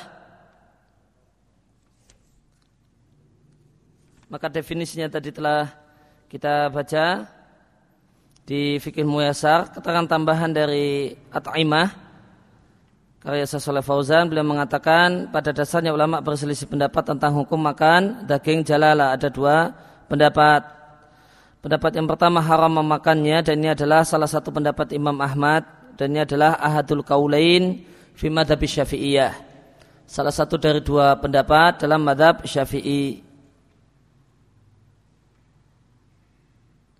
maka definisinya tadi telah kita baca di Fikih Muyasar. Keterangan tambahan dari At-Taimah karya Syekh Shalih Fauzan, beliau mengatakan pada dasarnya ulama berselisih pendapat tentang hukum makan daging jalalah. Ada dua pendapat. Pendapat yang pertama haram memakannya, dan ini adalah salah satu pendapat Imam Ahmad, dan ini adalah ahadul kaulain fi madhab Syafi'iyah, salah satu dari dua pendapat dalam madhab Syafi'i.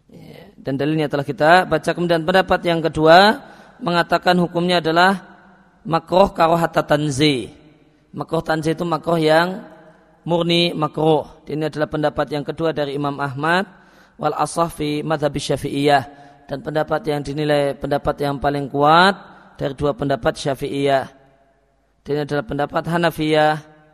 Dan dalilnya telah kita baca. Kemudian pendapat yang kedua mengatakan hukumnya adalah makruh karohata tanzih. Makruh tanzih itu makruh yang murni makruh. Ini adalah pendapat yang kedua dari Imam Ahmad wal asah fi madhab Syafi'iyah, dan pendapat yang dinilai pendapat yang paling kuat dari dua pendapat Syafi'iyah. Ini adalah pendapat Hanafiyah.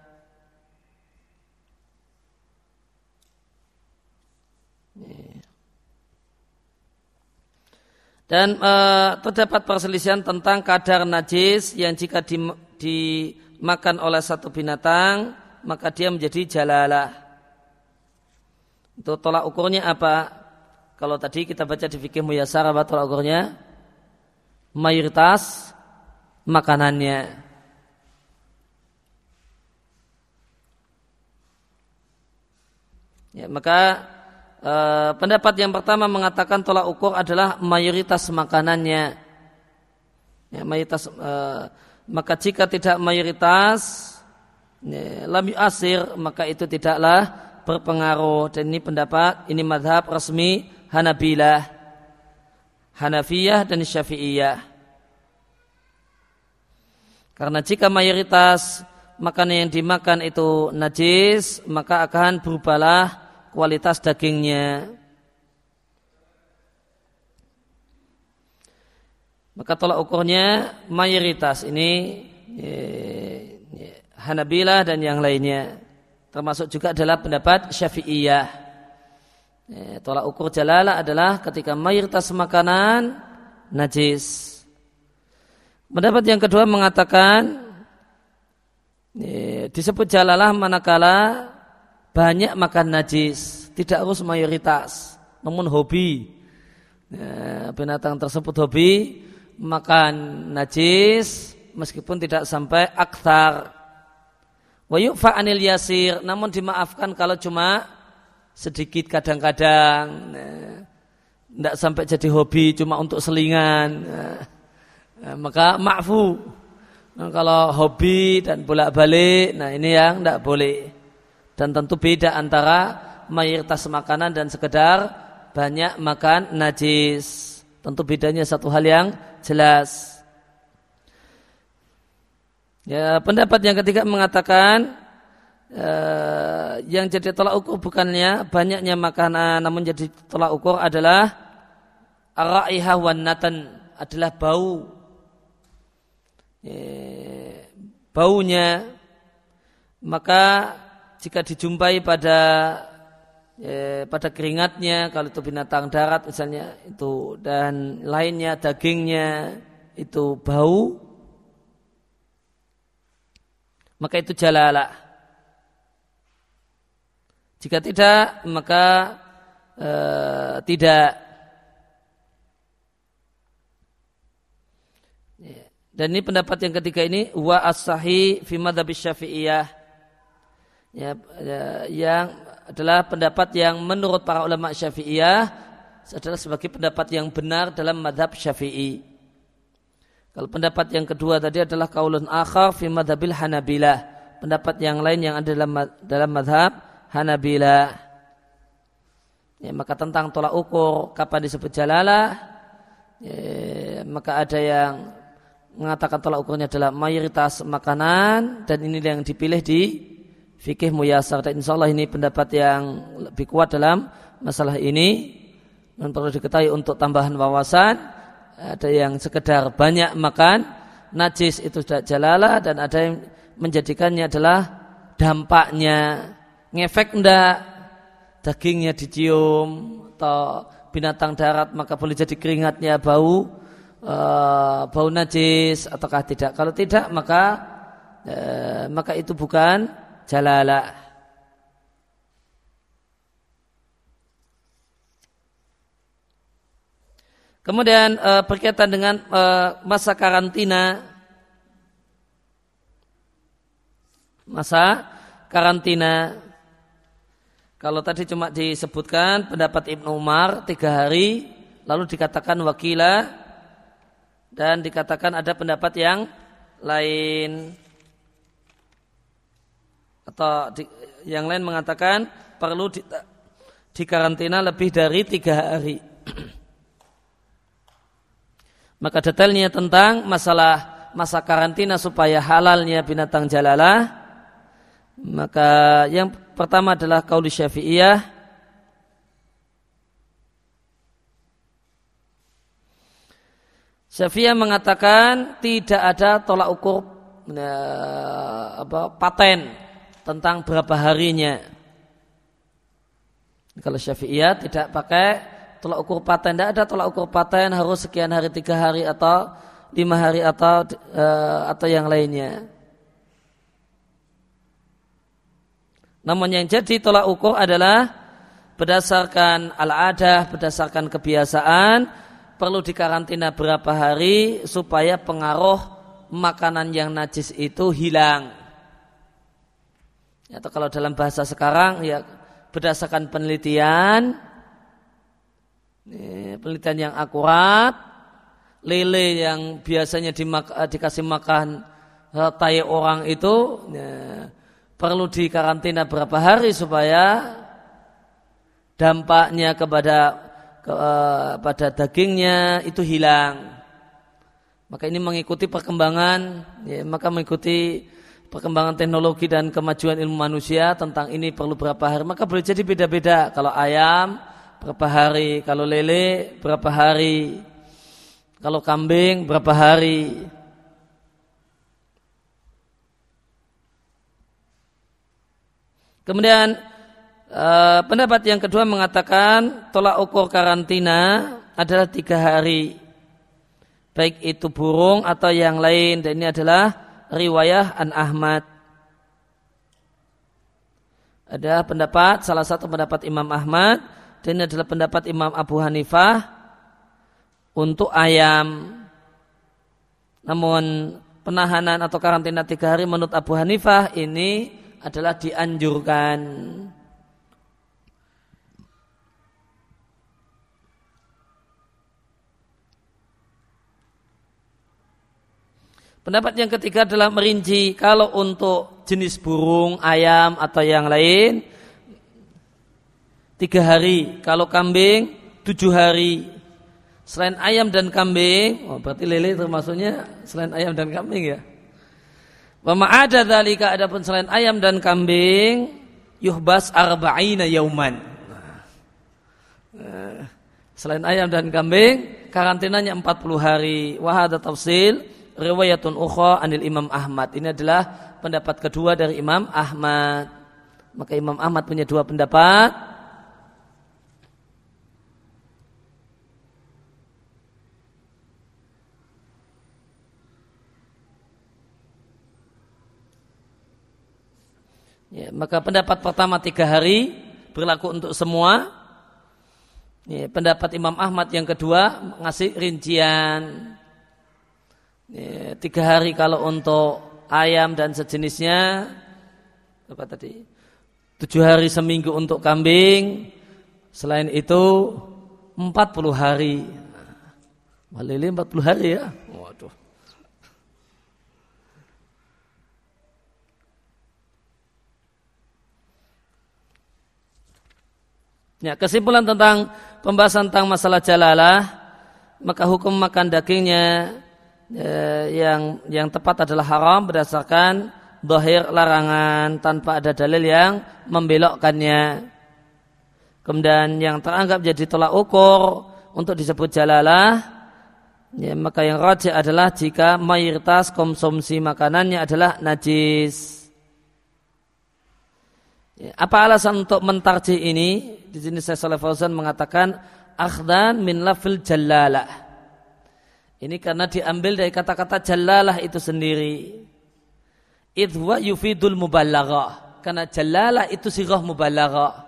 Dan e, terdapat perselisihan tentang kadar najis yang jika di, dimakan oleh satu binatang maka dia menjadi jalalah. Itu tolak ukurnya apa? Kalau tadi kita baca di fikih muyasar, apa tolak ukurnya? Mayoritas makanannya. Ya, maka Uh, pendapat yang pertama mengatakan tolak ukur adalah mayoritas makanannya. Ya, mayoritas, uh, maka jika tidak mayoritas, ya, lam yu'asir, maka itu tidaklah berpengaruh. Dan ini pendapat, ini madhab resmi Hanabilah, Hanafiyah dan Syafi'iyah. Karena jika mayoritas makanan yang dimakan itu najis, maka akan berubahlah kualitas dagingnya. Maka tolak ukurnya mayoritas ini ya, ya, Hanabilah dan yang lainnya, termasuk juga adalah pendapat Syafi'iyah. Ya, tolak ukur jalalah adalah ketika mayoritas makanan najis. Pendapat yang kedua mengatakan ya, disebut jalalah manakala banyak makan najis, tidak harus mayoritas, namun hobi. Ya, binatang tersebut hobi makan najis meskipun tidak sampai akthar. Wa yu'fa anil yasir, namun dimaafkan kalau cuma sedikit kadang-kadang. Nah, tidak sampai jadi hobi cuma untuk selingan. Nah, maka ma'fu. Nah, kalau hobi dan bolak-balik, nah ini yang tidak boleh. Dan tentu beda antara mayoritas makanan dan sekedar banyak makan najis. Tentu bedanya satu hal yang jelas. Ya, pendapat yang ketiga mengatakan eh, yang jadi tolak ukur bukannya banyaknya makanan, namun jadi tolak ukur adalah ar-raihah wan natan, adalah bau. Ya, baunya, maka jika dijumpai pada ya, pada keringatnya, kalau itu binatang darat misalnya itu, dan lainnya dagingnya itu bau, maka itu jalalah. Jika tidak, maka eh, tidak. Dan ini pendapat yang ketiga ini wa as-sahih fi madzhab Syafi'iyah. Ya, ya, yang adalah pendapat yang menurut para ulama Syafi'iyah adalah sebagai pendapat yang benar dalam madhab Syafi'i. Kalau pendapat yang kedua tadi adalah qaulun akhar fi madhabil Hanabilah, pendapat yang lain yang ada dalam dalam madhab Hanabilah. Ya, maka tentang tolak ukur kapan disebut jalalah, ya, maka ada yang mengatakan tolak ukurnya adalah mayoritas makanan, dan ini yang dipilih di fikih muyasar, dan insyaallah ini pendapat yang lebih kuat dalam masalah ini. Dan perlu diketahui untuk tambahan wawasan, ada yang sekedar banyak makan najis itu sudah jalalah, dan ada yang menjadikannya adalah dampaknya, ngefek enggak, dagingnya dicium atau binatang darat maka boleh jadi keringatnya bau uh, bau najis ataukah tidak. Kalau tidak maka uh, maka itu bukan jalalah. Kemudian e, berkaitan dengan e, masa karantina. Masa karantina. Kalau tadi cuma disebutkan pendapat Ibnu Umar tiga hari, lalu dikatakan wakilah, dan dikatakan ada pendapat yang lain. Atau di, yang lain mengatakan perlu di, dikarantina lebih dari tiga hari. Maka detailnya tentang masalah masa karantina supaya halalnya binatang jalalah, maka yang pertama adalah qaul Syafi'iyah. Syafi'iyah mengatakan tidak ada tolak ukur eh, apa, paten tentang berapa harinya. Kalau Syafi'iyah tidak pakai tolak ukur paten, tidak ada tolak ukur paten harus sekian hari, tiga hari atau lima hari atau uh, atau yang lainnya. Namun yang jadi tolak ukur adalah berdasarkan al-adah, berdasarkan kebiasaan, perlu dikarantina berapa hari supaya pengaruh makanan yang najis itu hilang. Atau kalau dalam bahasa sekarang ya berdasarkan penelitian, penelitian yang akurat, lele yang biasanya dimak- dikasih makan tai orang itu ya, perlu dikarantina berapa hari supaya dampaknya kepada ke, uh, pada dagingnya itu hilang. Maka ini mengikuti perkembangan, ya, maka mengikuti perkembangan teknologi dan kemajuan ilmu manusia tentang ini perlu berapa hari. Maka boleh jadi beda-beda. Kalau ayam berapa hari, kalau lele berapa hari, kalau kambing berapa hari. Kemudian eh, pendapat yang kedua mengatakan tolak ukur karantina adalah tiga hari, baik itu burung atau yang lain. Dan ini adalah riwayah an Ahmad. Ada pendapat, salah satu pendapat Imam Ahmad, dan ini adalah pendapat Imam Abu Hanifah untuk ayam. Namun penahanan atau karantina tiga hari menurut Abu Hanifah ini adalah dianjurkan. Pendapat yang ketiga adalah merinci, kalau untuk jenis burung, ayam atau yang lain tiga hari, kalau kambing tujuh hari. Selain ayam dan kambing, oh berarti lele termasuknya selain ayam dan kambing ya. Wa ma'ada dzalika, adapun selain ayam dan kambing, yuhbas arba'ina yauman. Nah, selain ayam dan kambing, karantinanya empat puluh hari. Wa hadza tafsil riwayatun ukhra anil Imam Ahmad. Ini adalah pendapat kedua dari Imam Ahmad. Maka Imam Ahmad punya dua pendapat. Ya, maka pendapat pertama tiga hari berlaku untuk semua. Ya, pendapat Imam Ahmad yang kedua ngasih rincian. Ya, tiga hari kalau untuk ayam dan sejenisnya. Apa tadi? Tujuh hari seminggu untuk kambing. Selain itu empat puluh hari. Malili empat puluh hari ya. Waduh. Ya, kesimpulan tentang pembahasan tentang masalah jalalah, maka hukum makan dagingnya eh, yang yang tepat adalah haram berdasarkan zahir larangan tanpa ada dalil yang membelokkannya. Kemudian yang teranggap jadi tolak ukur untuk disebut jalalah, ya, maka yang rajih adalah jika mayoritas konsumsi makanannya adalah najis. Ya, apa alasan untuk mentarjih ini? Di sini Syekh Shalih Fauzan mengatakan akhdan min lafzil jallalah. Ini karena diambil dari kata-kata jallalah itu sendiri. Idwa yufidul mubalaghah. Karena jallalah itu sirah mubalaghah.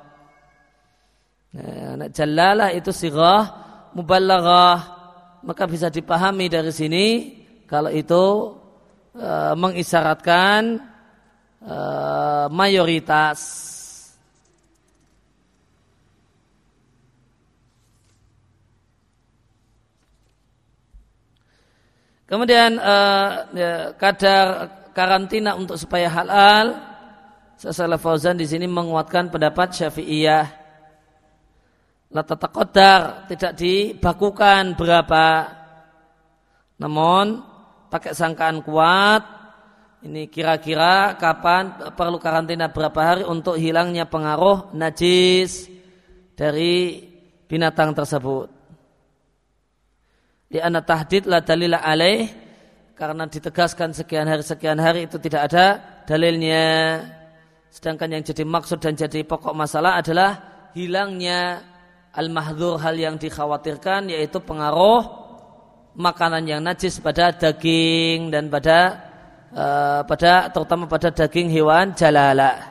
Nah, jallalah itu sirah mubalaghah. Maka bisa dipahami dari sini kalau itu e, mengisyaratkan Uh, mayoritas. Kemudian uh, ya, kadar karantina untuk supaya halal, Syekh Shalih Fauzan di sini menguatkan pendapat Syafi'iyah. La tataqaddar, tidak dibakukan berapa, namun pakai sangkaan kuat, ini kira-kira kapan perlu karantina berapa hari untuk hilangnya pengaruh najis dari binatang tersebut. Di anna tahdid la dalila alaih, karena ditegaskan sekian hari sekian hari itu tidak ada dalilnya. Sedangkan yang jadi maksud dan jadi pokok masalah adalah hilangnya al-mahdzur, hal yang dikhawatirkan, yaitu pengaruh makanan yang najis pada daging dan pada Uh, pada terutama pada daging hewan jalalah.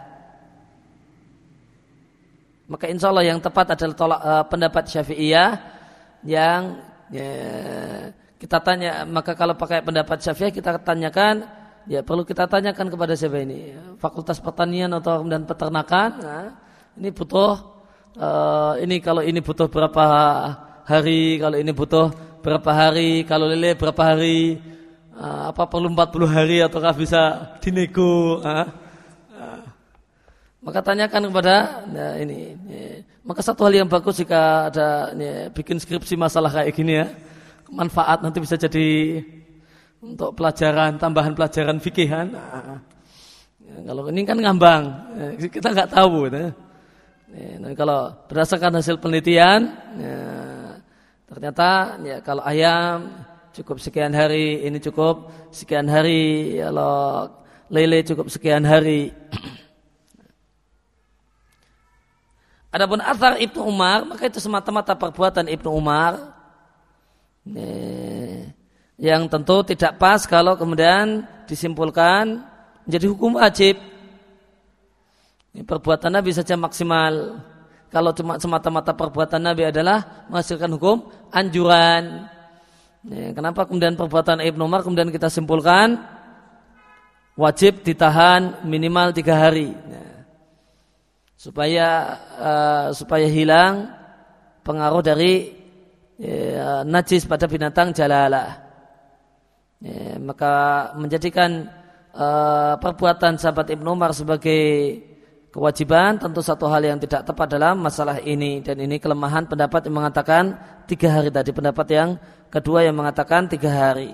Maka insya Allah yang tepat adalah tolak, uh, pendapat Syafi'iyah yang ya, kita tanya. Maka kalau pakai pendapat Syafi'iyah kita tanyakan, ya perlu kita tanyakan kepada siapa ini, Fakultas Pertanian atau kemudian Peternakan. Nah, ini butuh uh, ini kalau ini butuh berapa hari, kalau ini butuh berapa hari, kalau lele berapa hari. Uh, apa perlu empat puluh hari ataukah bisa dinego? Uh, uh. Maka tanyakan kepada nah ini, ini. Maka satu hal yang bagus jika ada ini, bikin skripsi masalah kayak gini ya, manfaat nanti bisa jadi untuk pelajaran, tambahan pelajaran fikihan. Uh, ya, kalau ini kan ngambang, ya, kita nggak tahu. Ya. Ya, kalau berdasarkan hasil penelitian, ya, ternyata ya, kalau ayam cukup sekian hari, ini cukup sekian hari, kalau lele cukup sekian hari. Adapun athar Ibnu Umar, maka itu semata-mata perbuatan Ibnu Umar, yang tentu tidak pas kalau kemudian disimpulkan menjadi hukum wajib. Perbuatan Nabi saja maksimal. Kalau cuma semata-mata perbuatan Nabi adalah menghasilkan hukum anjuran. Ya, kenapa kemudian perbuatan Ibnu Umar kemudian kita simpulkan wajib ditahan minimal tiga hari, ya, supaya uh, supaya hilang pengaruh dari ya, najis pada binatang jalalah. Ya, maka menjadikan uh, perbuatan sahabat Ibnu Umar sebagai kewajiban tentu satu hal yang tidak tepat dalam masalah ini, dan ini kelemahan pendapat yang mengatakan tiga hari tadi, pendapat yang kedua yang mengatakan tiga hari.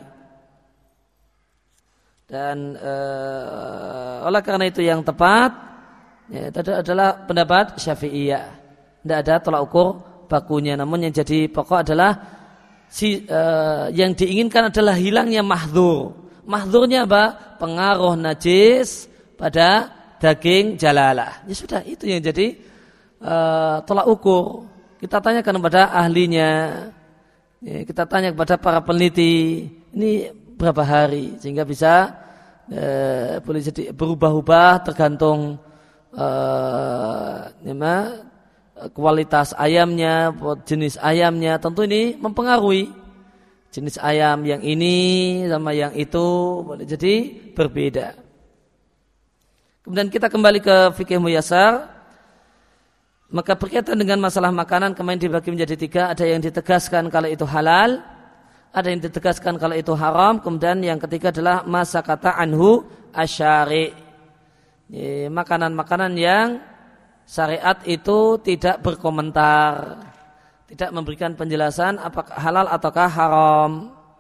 Dan e, oleh karena itu yang tepat ya, itu adalah pendapat Syafi'iyah. Tidak ada tolak ukur bakunya, namun yang jadi pokok adalah si, e, yang diinginkan adalah hilangnya mahdzur. Mahdzurnya apa? Pengaruh najis pada daging jalalah. Ya sudah, itu yang jadi e, tolak ukur. Kita tanyakan kepada ahlinya. Ya, kita tanya kepada para peneliti, ini berapa hari sehingga bisa eh, boleh jadi berubah-ubah tergantung eh, ya, kualitas ayamnya, jenis ayamnya. Tentu ini mempengaruhi jenis ayam yang ini sama yang itu boleh jadi berbeda. Kemudian kita kembali ke fikih muyasar. Maka berkaitan dengan masalah makanan kemarin dibagi menjadi tiga. Ada yang ditegaskan kalau itu halal, ada yang ditegaskan kalau itu haram. Kemudian yang ketiga adalah masa kata anhu asyari, makanan-makanan yang syariat itu tidak berkomentar, tidak memberikan penjelasan apakah halal ataukah haram.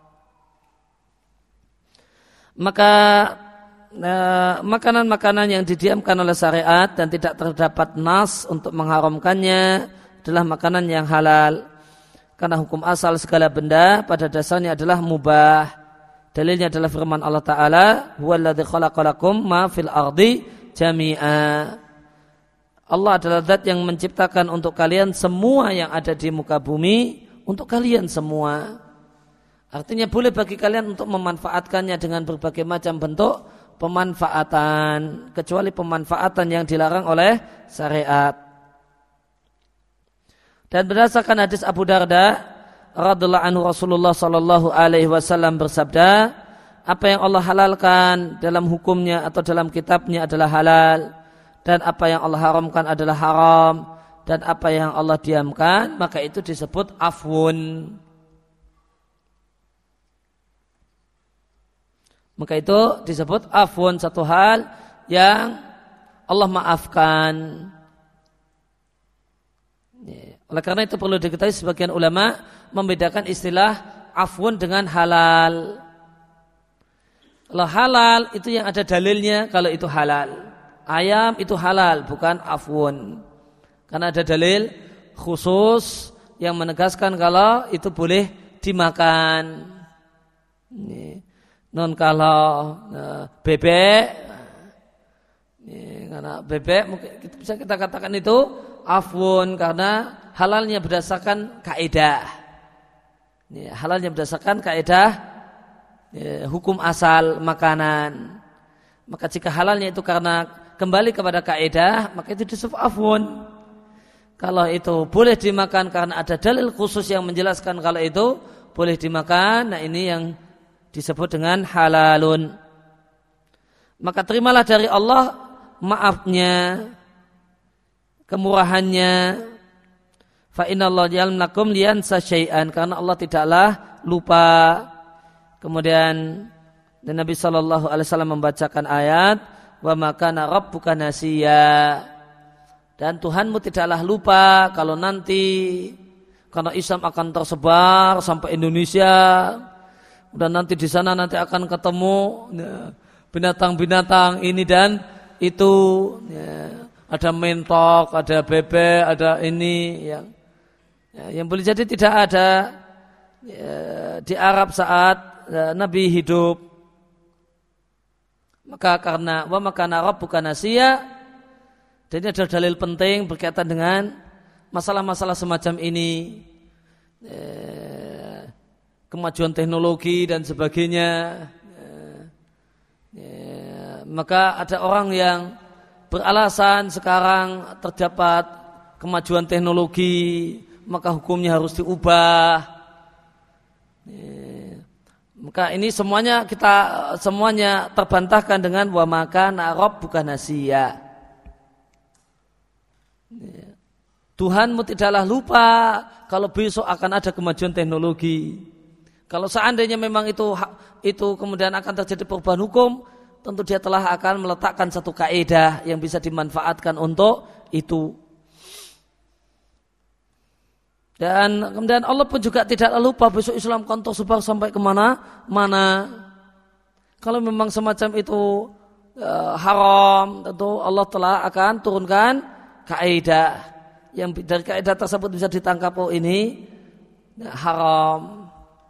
Maka Nah, makanan-makanan yang didiamkan oleh syariat dan tidak terdapat nas untuk mengharamkannya adalah makanan yang halal. Karena hukum asal segala benda pada dasarnya adalah mubah. Dalilnya adalah firman Allah Ta'ala, huwaladzi khalaqalakum ma fil ardi jami'a. Allah adalah zat yang menciptakan untuk kalian semua yang ada di muka bumi, untuk kalian semua. Artinya boleh bagi kalian untuk memanfaatkannya dengan berbagai macam bentuk pemanfaatan, kecuali pemanfaatan yang dilarang oleh syariat. Dan berdasarkan hadis Abu Darda radhiyallahu anhu, Rasulullah sallallahu alaihi wasallam bersabda, apa yang Allah halalkan dalam hukumnya atau dalam kitabnya adalah halal, dan apa yang Allah haramkan adalah haram, dan apa yang Allah diamkan maka itu disebut afwun. Maka itu disebut afwan, satu hal yang Allah maafkan. Oleh karena itu perlu diketahui sebagian ulama membedakan istilah afwan dengan halal. Kalau halal itu yang ada dalilnya kalau itu halal. Ayam itu halal bukan afwun. Karena ada dalil khusus yang menegaskan kalau itu boleh dimakan. Non kalau uh, bebek, ini, karena bebek mungkin bisa kita katakan itu afwun karena halalnya berdasarkan kaidah. Ini, halalnya berdasarkan kaidah ya, hukum asal makanan. Maka jika halalnya itu karena kembali kepada kaidah, maka itu disebut afwun. Kalau itu boleh dimakan karena ada dalil khusus yang menjelaskan kalau itu boleh dimakan, nah ini yang disebut dengan halalun. Maka terimalah dari Allah maafnya, kemurahannya. Fa innallaha ja'al lakum liyansa syai'an, karena Allah tidaklah lupa. Kemudian dan Nabi sallallahu alaihi wasallam membacakan ayat wa ma kana rabbuka nasiya, dan Tuhanmu tidaklah lupa kalau nanti karena Islam akan tersebar sampai Indonesia, dan nanti di sana nanti akan ketemu ya, binatang-binatang ini dan itu, ya, ada mentok, ada bebek, ada ini yang ya, yang boleh jadi tidak ada ya, di Arab saat ya, Nabi hidup. Maka karena wa makana rabbuka nasiya, dan ini adalah dalil penting berkaitan dengan masalah-masalah semacam ini. Ya, kemajuan teknologi dan sebagainya, ya, ya, maka ada orang yang beralasan sekarang terdapat kemajuan teknologi maka hukumnya harus diubah. Ya, maka ini semuanya kita semuanya terbantahkan dengan wa makana rabbuka nasiya. Ya, Tuhanmu tidaklah lupa kalau besok akan ada kemajuan teknologi. Kalau seandainya memang itu itu kemudian akan terjadi perubahan hukum, tentu dia telah akan meletakkan satu kaidah yang bisa dimanfaatkan untuk itu. Dan kemudian Allah pun juga tidak lupa besok Islam akan tersebar sampai kemana-mana. Kalau memang semacam itu e, haram, tentu Allah telah akan turunkan kaidah yang dari kaidah tersebut bisa ditangkap oh ini ya, haram.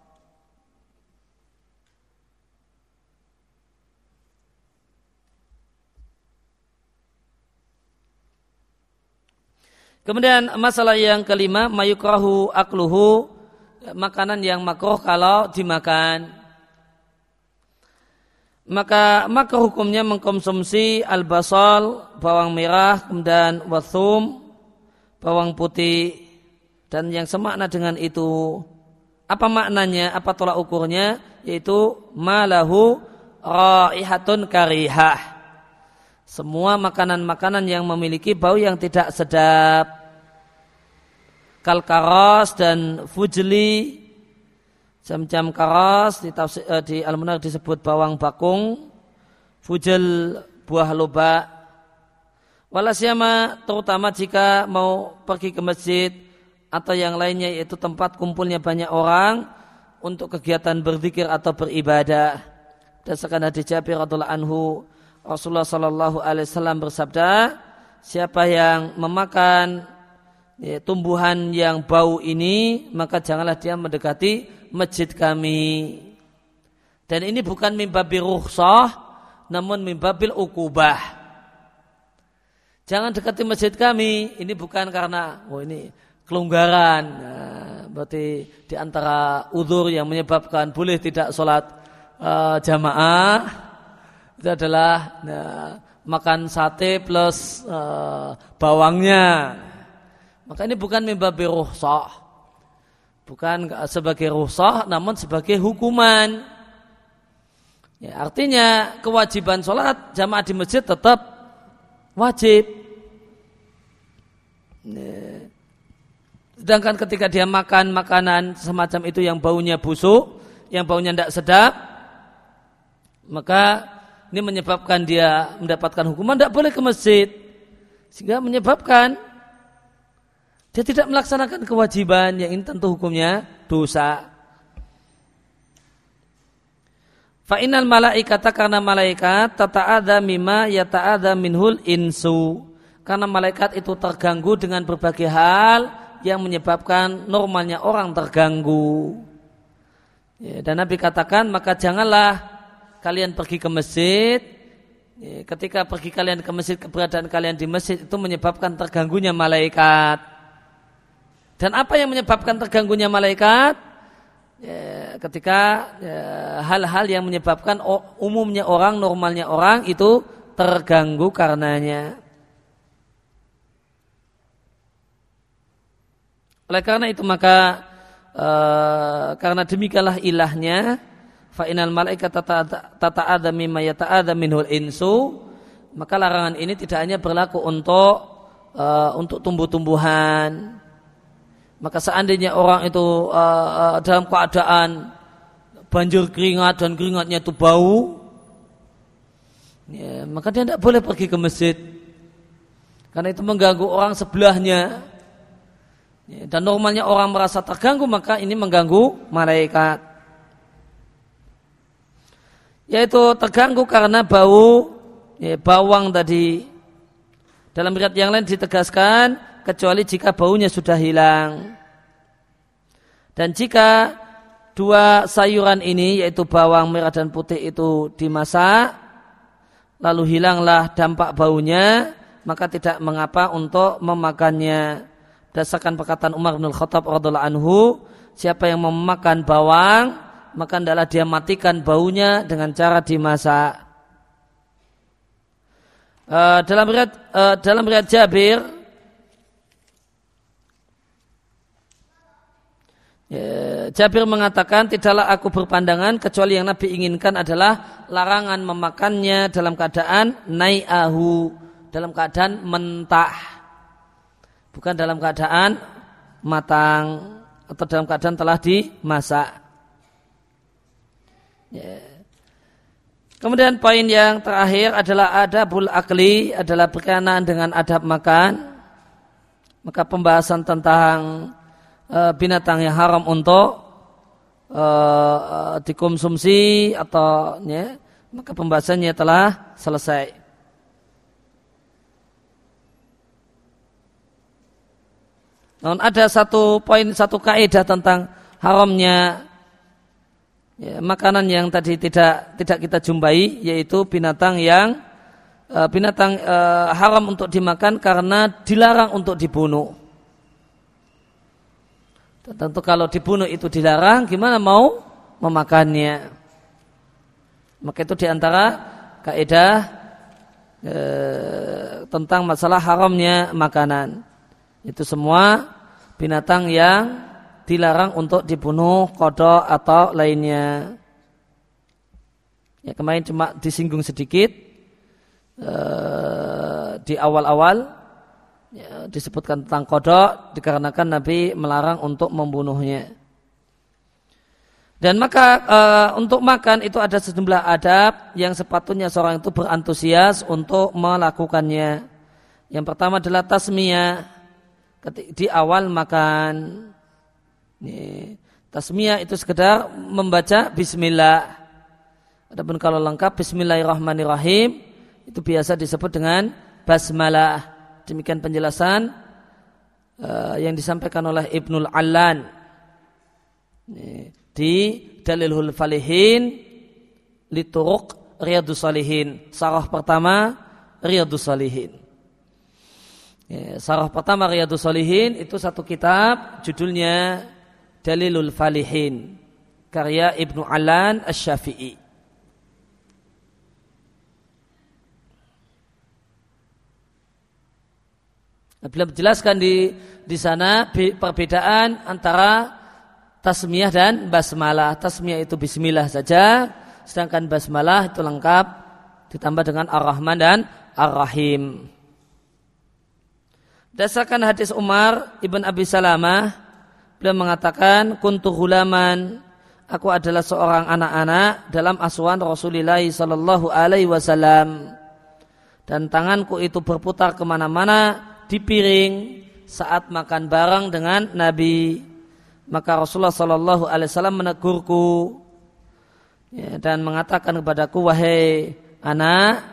Kemudian masalah yang kelima, mayukrahu akluhu, makanan yang makruh kalau dimakan. Maka maka hukumnya mengkonsumsi al-basal, bawang merah, kemudian wathum, bawang putih, dan yang semakna dengan itu. Apa maknanya? Apa tolak ukurnya? Yaitu malahu raihatun karihah. Semua makanan-makanan yang memiliki bau yang tidak sedap, kal karas dan fujli, jam-jam karas di, tafsir, eh, di Al-Munar disebut bawang bakung, fujel buah lobak. Walasyama terutama jika mau pergi ke masjid atau yang lainnya yaitu tempat kumpulnya banyak orang untuk kegiatan berzikir atau beribadah. Berdasarkan hadis Jabir radhiyallahu anhu, Rasulullah sallallahu alaihi wasallam bersabda, siapa yang memakan ya, tumbuhan yang bau ini, maka janganlah dia mendekati masjid kami. Dan ini bukan mimbabil rukhsah, namun mimbabil ukubah. Jangan dekati masjid kami, ini bukan karena oh ini kelonggaran. Nah, berarti di antara uzur yang menyebabkan boleh tidak sholat uh, jamaah itu adalah nah, makan sate plus uh, bawangnya. Maka ini bukan mimbabil rukhsah, bukan sebagai rukhsah, namun sebagai hukuman. Ya, artinya kewajiban sholat jamaah di masjid tetap wajib. Ya. Sedangkan ketika dia makan makanan semacam itu yang baunya busuk, yang baunya tidak sedap, maka ini menyebabkan dia mendapatkan hukuman tidak boleh ke masjid, sehingga menyebabkan dia tidak melaksanakan kewajiban yang ini tentu hukumnya dosa. Fa innal malaikata, karena malaikat tata'adza mimma yata'adza minhul insu. Karena malaikat itu terganggu dengan berbagai hal yang menyebabkan normalnya orang terganggu. Ya, dan Nabi katakan, maka janganlah kalian pergi ke masjid. Ya, ketika pergi kalian ke masjid, keberadaan kalian di masjid itu menyebabkan terganggunya malaikat. Dan apa yang menyebabkan terganggunya malaikat? Ya, ketika ya, hal-hal yang menyebabkan umumnya orang, normalnya orang itu terganggu karenanya. Oleh karena itu maka uh, karena demikianlah ilahnya, fa innal malaikata tata'adza mimma yata'adza minhul insu, maka larangan ini tidak hanya berlaku untuk uh, untuk tumbuh-tumbuhan. Maka seandainya orang itu uh, uh, dalam keadaan banjir keringat dan keringatnya itu bau, ya, maka dia tidak boleh pergi ke masjid, karena itu mengganggu orang sebelahnya. Ya, dan normalnya orang merasa terganggu, maka ini mengganggu malaikat. Yaitu terganggu karena bau ya, bawang tadi. Dalam riwayat yang lain ditegaskan, kecuali jika baunya sudah hilang. Dan jika dua sayuran ini, yaitu bawang merah dan putih itu dimasak, lalu hilanglah dampak baunya, maka tidak mengapa untuk memakannya. Berdasarkan perkataan Umar bin Khattab radhiyallahu anhu, siapa yang memakan bawang, maka hendaklah dia matikan baunya dengan cara dimasak. Uh, dalam riwayat uh, dalam riwayat Jabir, ya, Jabir mengatakan, tidaklah aku berpandangan kecuali yang Nabi inginkan adalah larangan memakannya dalam keadaan nai'ahu, dalam keadaan mentah, bukan dalam keadaan matang atau dalam keadaan telah dimasak. Ya. Kemudian poin yang terakhir adalah adabul akli, adalah berkenaan dengan adab makan. Maka pembahasan tentang uh, binatang yang haram untuk uh, uh, dikonsumsi atau ya, maka pembahasannya telah selesai. Namun ada satu poin, satu kaidah tentang haramnya ya, makanan yang tadi tidak tidak kita jumpai, yaitu binatang yang uh, binatang uh, haram untuk dimakan karena dilarang untuk dibunuh. Tentu kalau dibunuh itu dilarang, gimana mau memakannya? Maka itu diantara kaidah uh, tentang masalah haramnya makanan. Itu semua binatang yang dilarang untuk dibunuh, kodok atau lainnya. Ya, kemarin cuma disinggung sedikit uh, di awal-awal ya, disebutkan tentang kodok dikarenakan Nabi melarang untuk membunuhnya. Dan maka uh, untuk makan itu ada sejumlah adab yang sepatutnya seorang itu berantusias untuk melakukannya. Yang pertama adalah tasmiyah di awal makan. Nih, tasmiyah itu sekedar membaca bismillah. Adapun kalau lengkap bismillahirrahmanirrahim itu biasa disebut dengan basmalah. Demikian penjelasan uh, yang disampaikan oleh Ibnul Allan nih, di Dalilul Falihin Lituruk Riyadus Salihin, sarah pertama Riyadus Salihin. Ya, sarah pertama Riyadus Salihin itu satu kitab, judulnya Dalilul Falihin, karya Ibnu Allan Asy-Syafi'i. Beliau menjelaskan di di sana perbedaan antara tasmiyah dan basmalah. Tasmiyah itu bismillah saja, sedangkan basmalah itu lengkap ditambah dengan Ar-Rahman dan Ar-Rahim. Berdasarkan hadis Umar ibn Abi Salamah, beliau mengatakan, kuntu ghulaman, aku adalah seorang anak-anak dalam asuhan Rasulullah sallallahu alaihi wasallam, dan tanganku itu berputar kemana-mana di piring saat makan bareng dengan Nabi. Maka Rasulullah sallallahu alaihi wasallam menegurku, ya, dan mengatakan kepadaku, wahai anak,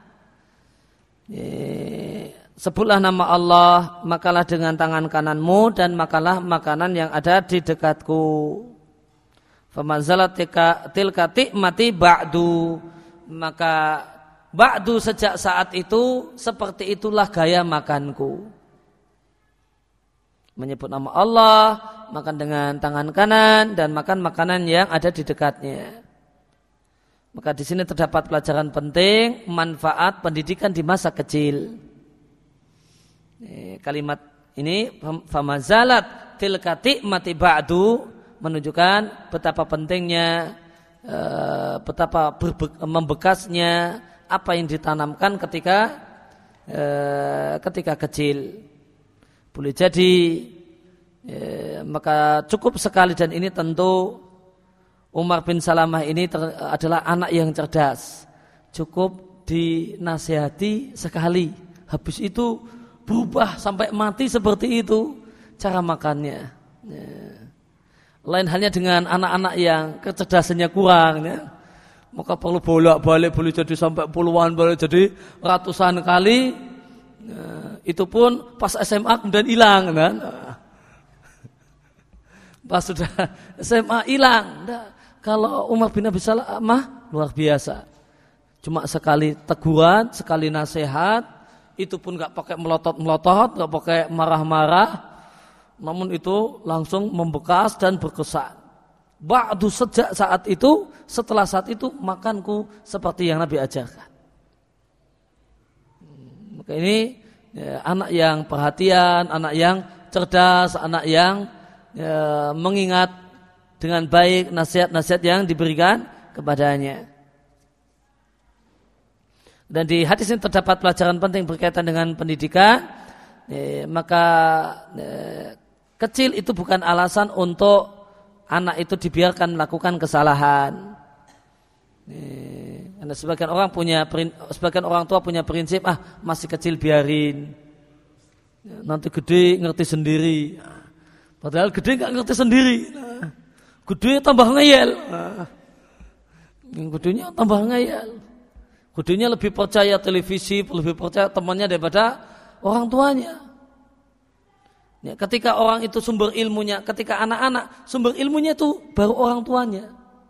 ya, sebutlah nama Allah, makalah dengan tangan kananmu dan makalah makanan yang ada di dekatku. Famazalat tilka ti'mati ba'du, maka ba'du sejak saat itu seperti itulah gaya makanku. Menyebut nama Allah, makan dengan tangan kanan dan makan makanan yang ada di dekatnya. Maka di sini terdapat pelajaran penting, manfaat pendidikan di masa kecil. Kalimat ini famazalat tilka ti'mati ba'du menunjukkan betapa pentingnya, betapa membekasnya apa yang ditanamkan ketika ketika kecil. Boleh jadi ya, maka cukup sekali, dan ini tentu Umar bin Salamah ini ter, adalah anak yang cerdas. Cukup dinasihati sekali, habis itu berubah sampai mati seperti itu cara makannya. Ya. Lain halnya dengan anak-anak yang kecerdasannya kurang, ya. Maka perlu bolak-balik, boleh jadi sampai puluhan, boleh jadi ratusan kali. Nah, itu pun pas S M A kemudian hilang, kan? Pas sudah S M A hilang. Nah, kalau Umar bin Abi Salamah luar biasa. Cuma sekali teguran, sekali nasihat, itu pun nggak pakai melotot-melotot, nggak pakai marah-marah, namun itu langsung membekas dan berkesan. Ba'du sejak saat itu, setelah saat itu makanku seperti yang Nabi ajarkan. Maka ini ya, anak yang perhatian, anak yang cerdas, anak yang ya, mengingat dengan baik nasihat-nasihat yang diberikan kepadanya. Dan di hadis ini terdapat pelajaran penting berkaitan dengan pendidikan. Ya, maka ya, kecil itu bukan alasan untuk anak itu dibiarkan melakukan kesalahan. Karena sebagian orang punya, sebagian orang tua punya prinsip, ah masih kecil biarin, nanti gede ngerti sendiri. Padahal gede nggak ngerti sendiri, gede tambah ngeyel, yang gedenya tambah ngeyel, gedenya lebih percaya televisi, lebih percaya temannya daripada orang tuanya. Ya, ketika orang itu sumber ilmunya, ketika anak-anak sumber ilmunya itu baru orang tuanya.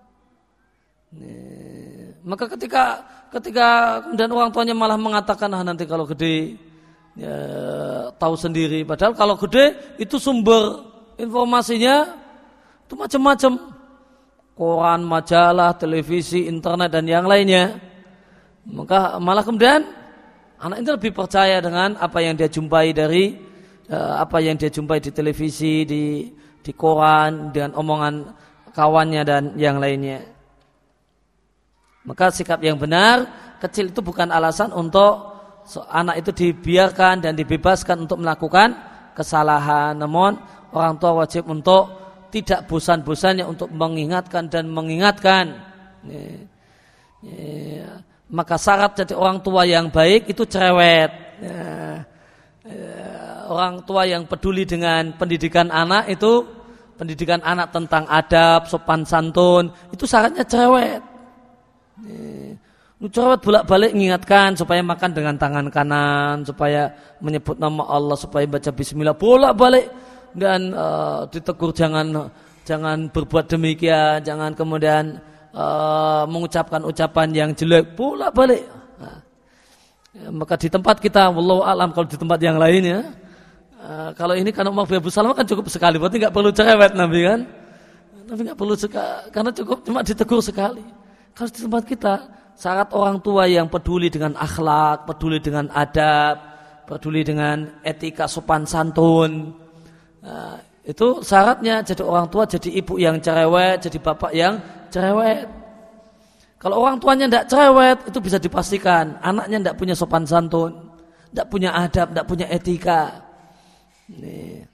Nih, maka ketika ketika kemudian orang tuanya malah mengatakan, ah nanti kalau gede ya, tahu sendiri. Padahal kalau gede itu sumber informasinya itu macam-macam, koran, majalah, televisi, internet dan yang lainnya. Maka malah kemudian anak itu lebih percaya dengan apa yang dia jumpai dari uh, apa yang dia jumpai di televisi, di di koran, dengan omongan kawannya dan yang lainnya. Maka sikap yang benar, kecil itu bukan alasan untuk anak itu dibiarkan dan dibebaskan untuk melakukan kesalahan. Namun orang tua wajib untuk tidak bosan-bosannya untuk mengingatkan dan mengingatkan. Ya, ya. Maka syarat jadi orang tua yang baik itu cerewet. Ya, ya. Orang tua yang peduli dengan pendidikan anak itu, pendidikan anak tentang adab, sopan santun, itu syaratnya cerewet. Cerewet bolak-balik mengingatkan supaya makan dengan tangan kanan, supaya menyebut nama Allah, supaya baca bismillah bolak-balik, dan uh, ditegur jangan jangan berbuat demikian, jangan kemudian uh, mengucapkan ucapan yang jelek bolak-balik. Nah, ya, maka di tempat kita, wallahu a'lam, kalau di tempat yang lain ya, uh, kalau ini karena Umar bin Abi Salamah kan cukup sekali, berarti nggak perlu cerewet Nabi kan? Nabi nggak perlu sekali, karena cukup cuma ditegur sekali. Kalau di tempat kita, syarat orang tua yang peduli dengan akhlak, peduli dengan adab, peduli dengan etika sopan santun, nah, itu syaratnya jadi orang tua, jadi ibu yang cerewet, jadi bapak yang cerewet. Kalau orang tuanya tidak cerewet, itu bisa dipastikan anaknya tidak punya sopan santun, tidak punya adab, tidak punya etika. Nih.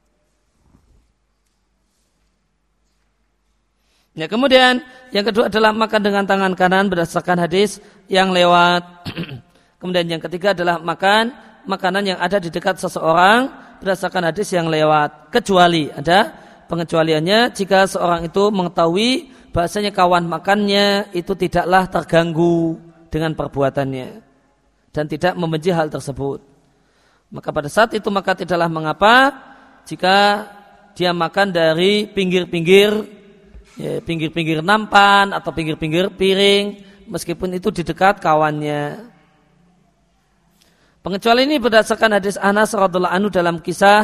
Ya, kemudian yang kedua adalah makan dengan tangan kanan berdasarkan hadis yang lewat. Kemudian yang ketiga adalah makan makanan yang ada di dekat seseorang berdasarkan hadis yang lewat. Kecuali ada pengecualiannya jika seorang itu mengetahui bahasanya kawan makannya itu tidaklah terganggu dengan perbuatannya dan tidak membenci hal tersebut. Maka pada saat itu maka tidaklah mengapa jika dia makan dari pinggir-pinggir ya, pinggir-pinggir nampan atau pinggir-pinggir piring meskipun itu di dekat kawannya. Pengecualian ini berdasarkan hadis Anas radhiyallahu anhu dalam kisah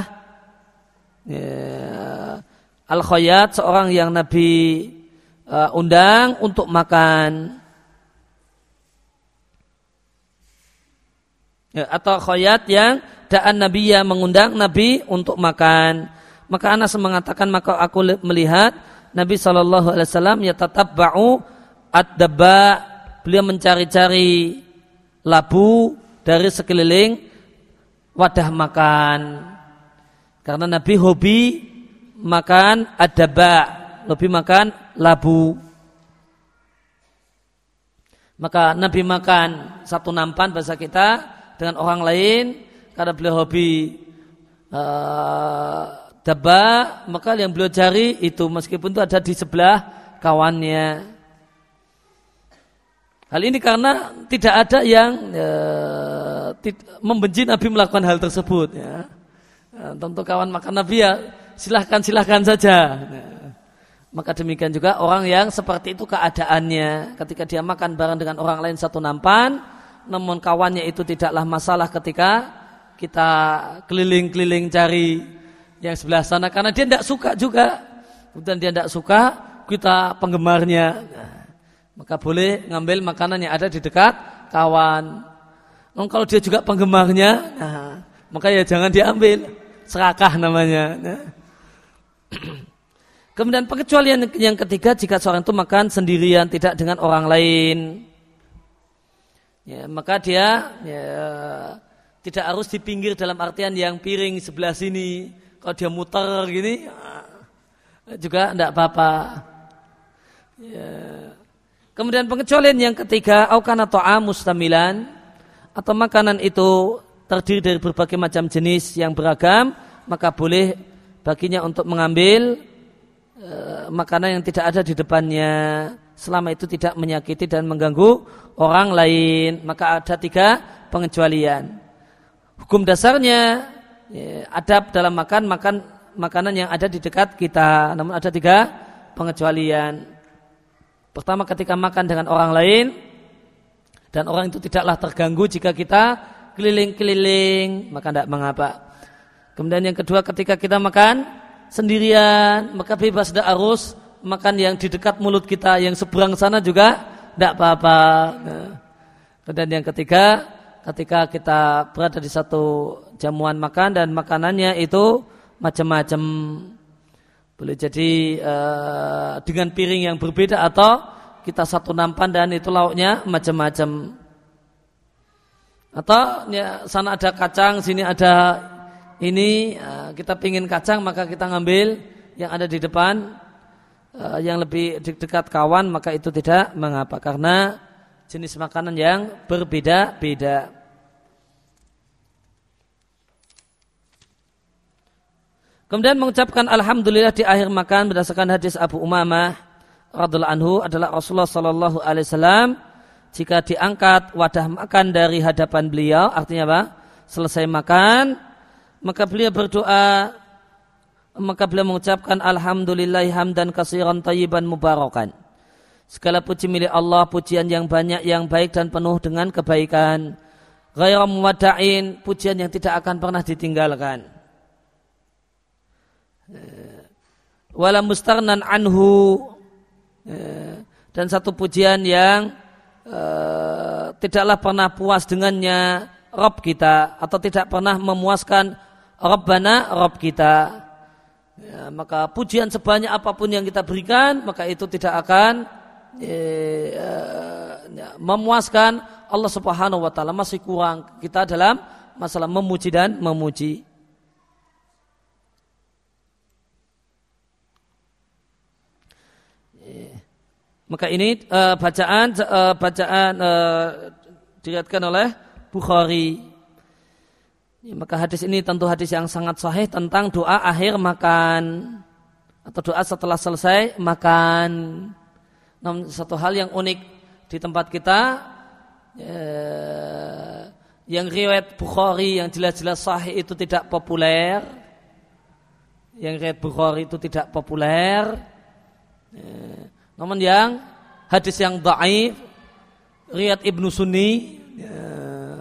ya, Al-Khayyat, seorang yang Nabi uh, undang untuk makan. Ya, atau Khayyat yang da'an Nabi yang mengundang Nabi untuk makan. Maka Anas mengatakan, maka aku melihat Nabi shallallahu alaihi wasallam yatatabba'u ad-dabba, beliau mencari-cari labu dari sekeliling wadah makan. Karena Nabi hobi makan ad-dabba, hobi makan labu. Maka Nabi makan satu nampan bahasa kita dengan orang lain karena beliau hobi uh, dabba, maka yang beliau cari itu meskipun itu ada di sebelah kawannya. Hal ini karena tidak ada yang e, membenci Nabi melakukan hal tersebut. Ya. E, tentu kawan makan Nabi ya silahkan silahkan saja. Ya. Maka demikian juga orang yang seperti itu keadaannya. Ketika dia makan bareng dengan orang lain satu nampan, namun kawannya itu tidaklah masalah ketika kita keliling-keliling cari yang sebelah sana. Karena dia tidak suka juga. Dan dia tidak suka, kita penggemarnya. Nah, maka boleh ngambil makanan yang ada di dekat kawan. Nah, kalau dia juga penggemarnya, nah, maka ya jangan diambil, serakah namanya. Nah. Kemudian pengecualian yang ketiga, jika seorang itu makan sendirian tidak dengan orang lain, ya, maka dia ya, tidak harus di pinggir dalam artian yang piring sebelah sini. Kalau dia muter gini juga tidak apa-apa. Ya. Kemudian pengecualian yang ketiga, au kana ta'am mustamilan, atau makanan itu terdiri dari berbagai macam jenis yang beragam, maka boleh baginya untuk mengambil e, makanan yang tidak ada di depannya selama itu tidak menyakiti dan mengganggu orang lain. Maka ada tiga pengecualian. Hukum dasarnya ya, adab dalam makan makan makanan yang ada di dekat kita, namun ada tiga pengecualian. Pertama, ketika makan dengan orang lain dan orang itu tidaklah terganggu jika kita keliling-keliling, maka tidak mengapa. Kemudian yang kedua, ketika kita makan sendirian, maka bebas, tidak harus makan yang di dekat mulut kita, yang seberang sana juga tidak apa-apa. Nah. Kemudian yang ketiga, ketika kita berada di satu jamuan makan dan makanannya itu macam-macam. Boleh jadi uh, dengan piring yang berbeda atau kita satu nampan dan itu lauknya macam-macam. Atau ya, sana ada kacang, sini ada ini, uh, kita pingin kacang maka kita ngambil yang ada di depan, uh, yang lebih dekat kawan, maka itu tidak mengapa karena jenis makanan yang berbeda-beda. Kemudian mengucapkan alhamdulillah di akhir makan berdasarkan hadis Abu Umamah radhiyallahu anhu adalah Rasulullah sallallahu alaihi wasallam jika diangkat wadah makan dari hadapan beliau, artinya apa? Selesai makan, maka beliau berdoa, maka beliau mengucapkan alhamdulillahi hamdan katsiran thayyiban mubarakan. Segala puji milik Allah, pujian yang banyak, yang baik dan penuh dengan kebaikan. Ghairu muwadda'in, pujian yang tidak akan pernah ditinggalkan. Wala mustarnan anhu, dan satu pujian yang uh, tidaklah pernah puas dengannya Rabb kita, atau tidak pernah memuaskan Rabbana Rabb kita. Ya, maka pujian sebanyak apapun yang kita berikan, maka itu tidak akan eh, eh, memuaskan Allah Subhanahu wa taala. Masih kurang kita dalam masalah memuji dan memuji. Maka ini uh, bacaan uh, bacaan uh, diriwayatkan oleh Bukhari. Ya, maka hadis ini tentu hadis yang sangat sahih tentang doa akhir makan atau doa setelah selesai makan. Namun satu hal yang unik di tempat kita, eh, yang riwayat Bukhari yang jelas-jelas sahih itu tidak populer. Yang riwayat Bukhari itu tidak populer. Eh, namun yang hadis yang dhaif, riwayat Ibnu Sunni, eh,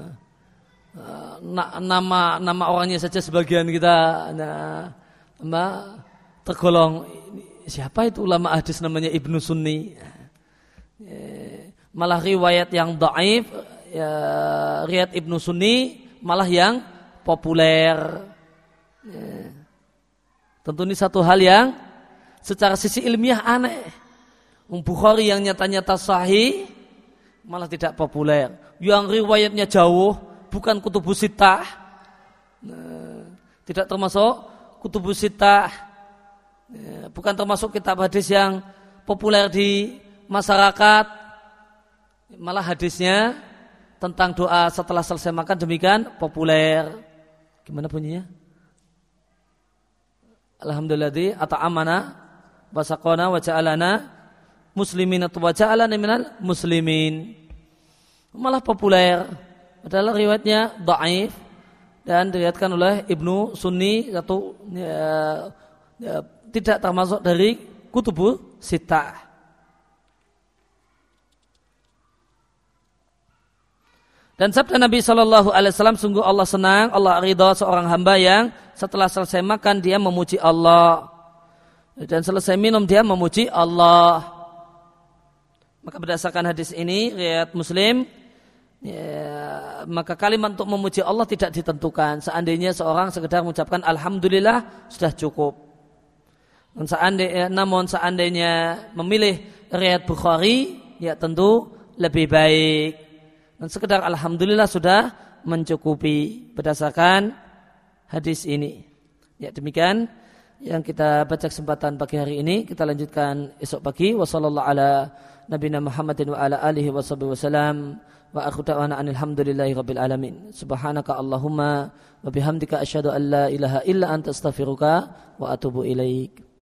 nama nama orangnya saja sebagian kita nah, nama, tergolong siapa itu ulama hadis namanya Ibnu Sunni. Eh, malah riwayat yang dhaif, ya, riwayat Ibnu Sunni malah yang populer. Eh, tentu ini satu hal yang secara sisi ilmiah aneh. Bukhari yang nyata-nyata sahih malah tidak populer. Yang riwayatnya jauh, bukan kutubus sittah, nah, tidak termasuk kutubus sittah, ya, bukan termasuk kitab hadis yang populer di masyarakat. Malah hadisnya tentang doa setelah selesai makan demikian populer. Gimana bunyinya? Alhamdulillah ata'amana wa saqana wa ja'alana muslimin wa ja'alana minal muslimin. Malah populer. Adalah riwayatnya dhaif dan diriwayatkan oleh Ibnu Sunni atau ya, ya, tidak termasuk dari kutubus sittah. Dan sabda Nabi shallallahu alaihi wasallam, sungguh Allah senang, Allah ridha seorang hamba yang setelah selesai makan dia memuji Allah dan selesai minum dia memuji Allah. Maka berdasarkan hadis ini riwayat Muslim, ya, maka kalimat untuk memuji Allah tidak ditentukan. Seandainya seorang sekedar mengucapkan alhamdulillah sudah cukup. Dan seandainya, namun seandainya memilih riwayat Bukhari, ya tentu lebih baik. Dan sekedar alhamdulillah sudah mencukupi berdasarkan hadis ini. Ya demikian yang kita baca kesempatan pagi hari ini. Kita lanjutkan esok pagi. Wassallallahu ala nabiyina Muhammadin wa ala alihi wa sahbihi wasallam. Wa akhu da'wana alhamdulillahi rabbil alamin. Subhanaka Allahumma wa bihamdika asyhadu an la ilaha illa anta astaghfiruka wa atubu ilaik.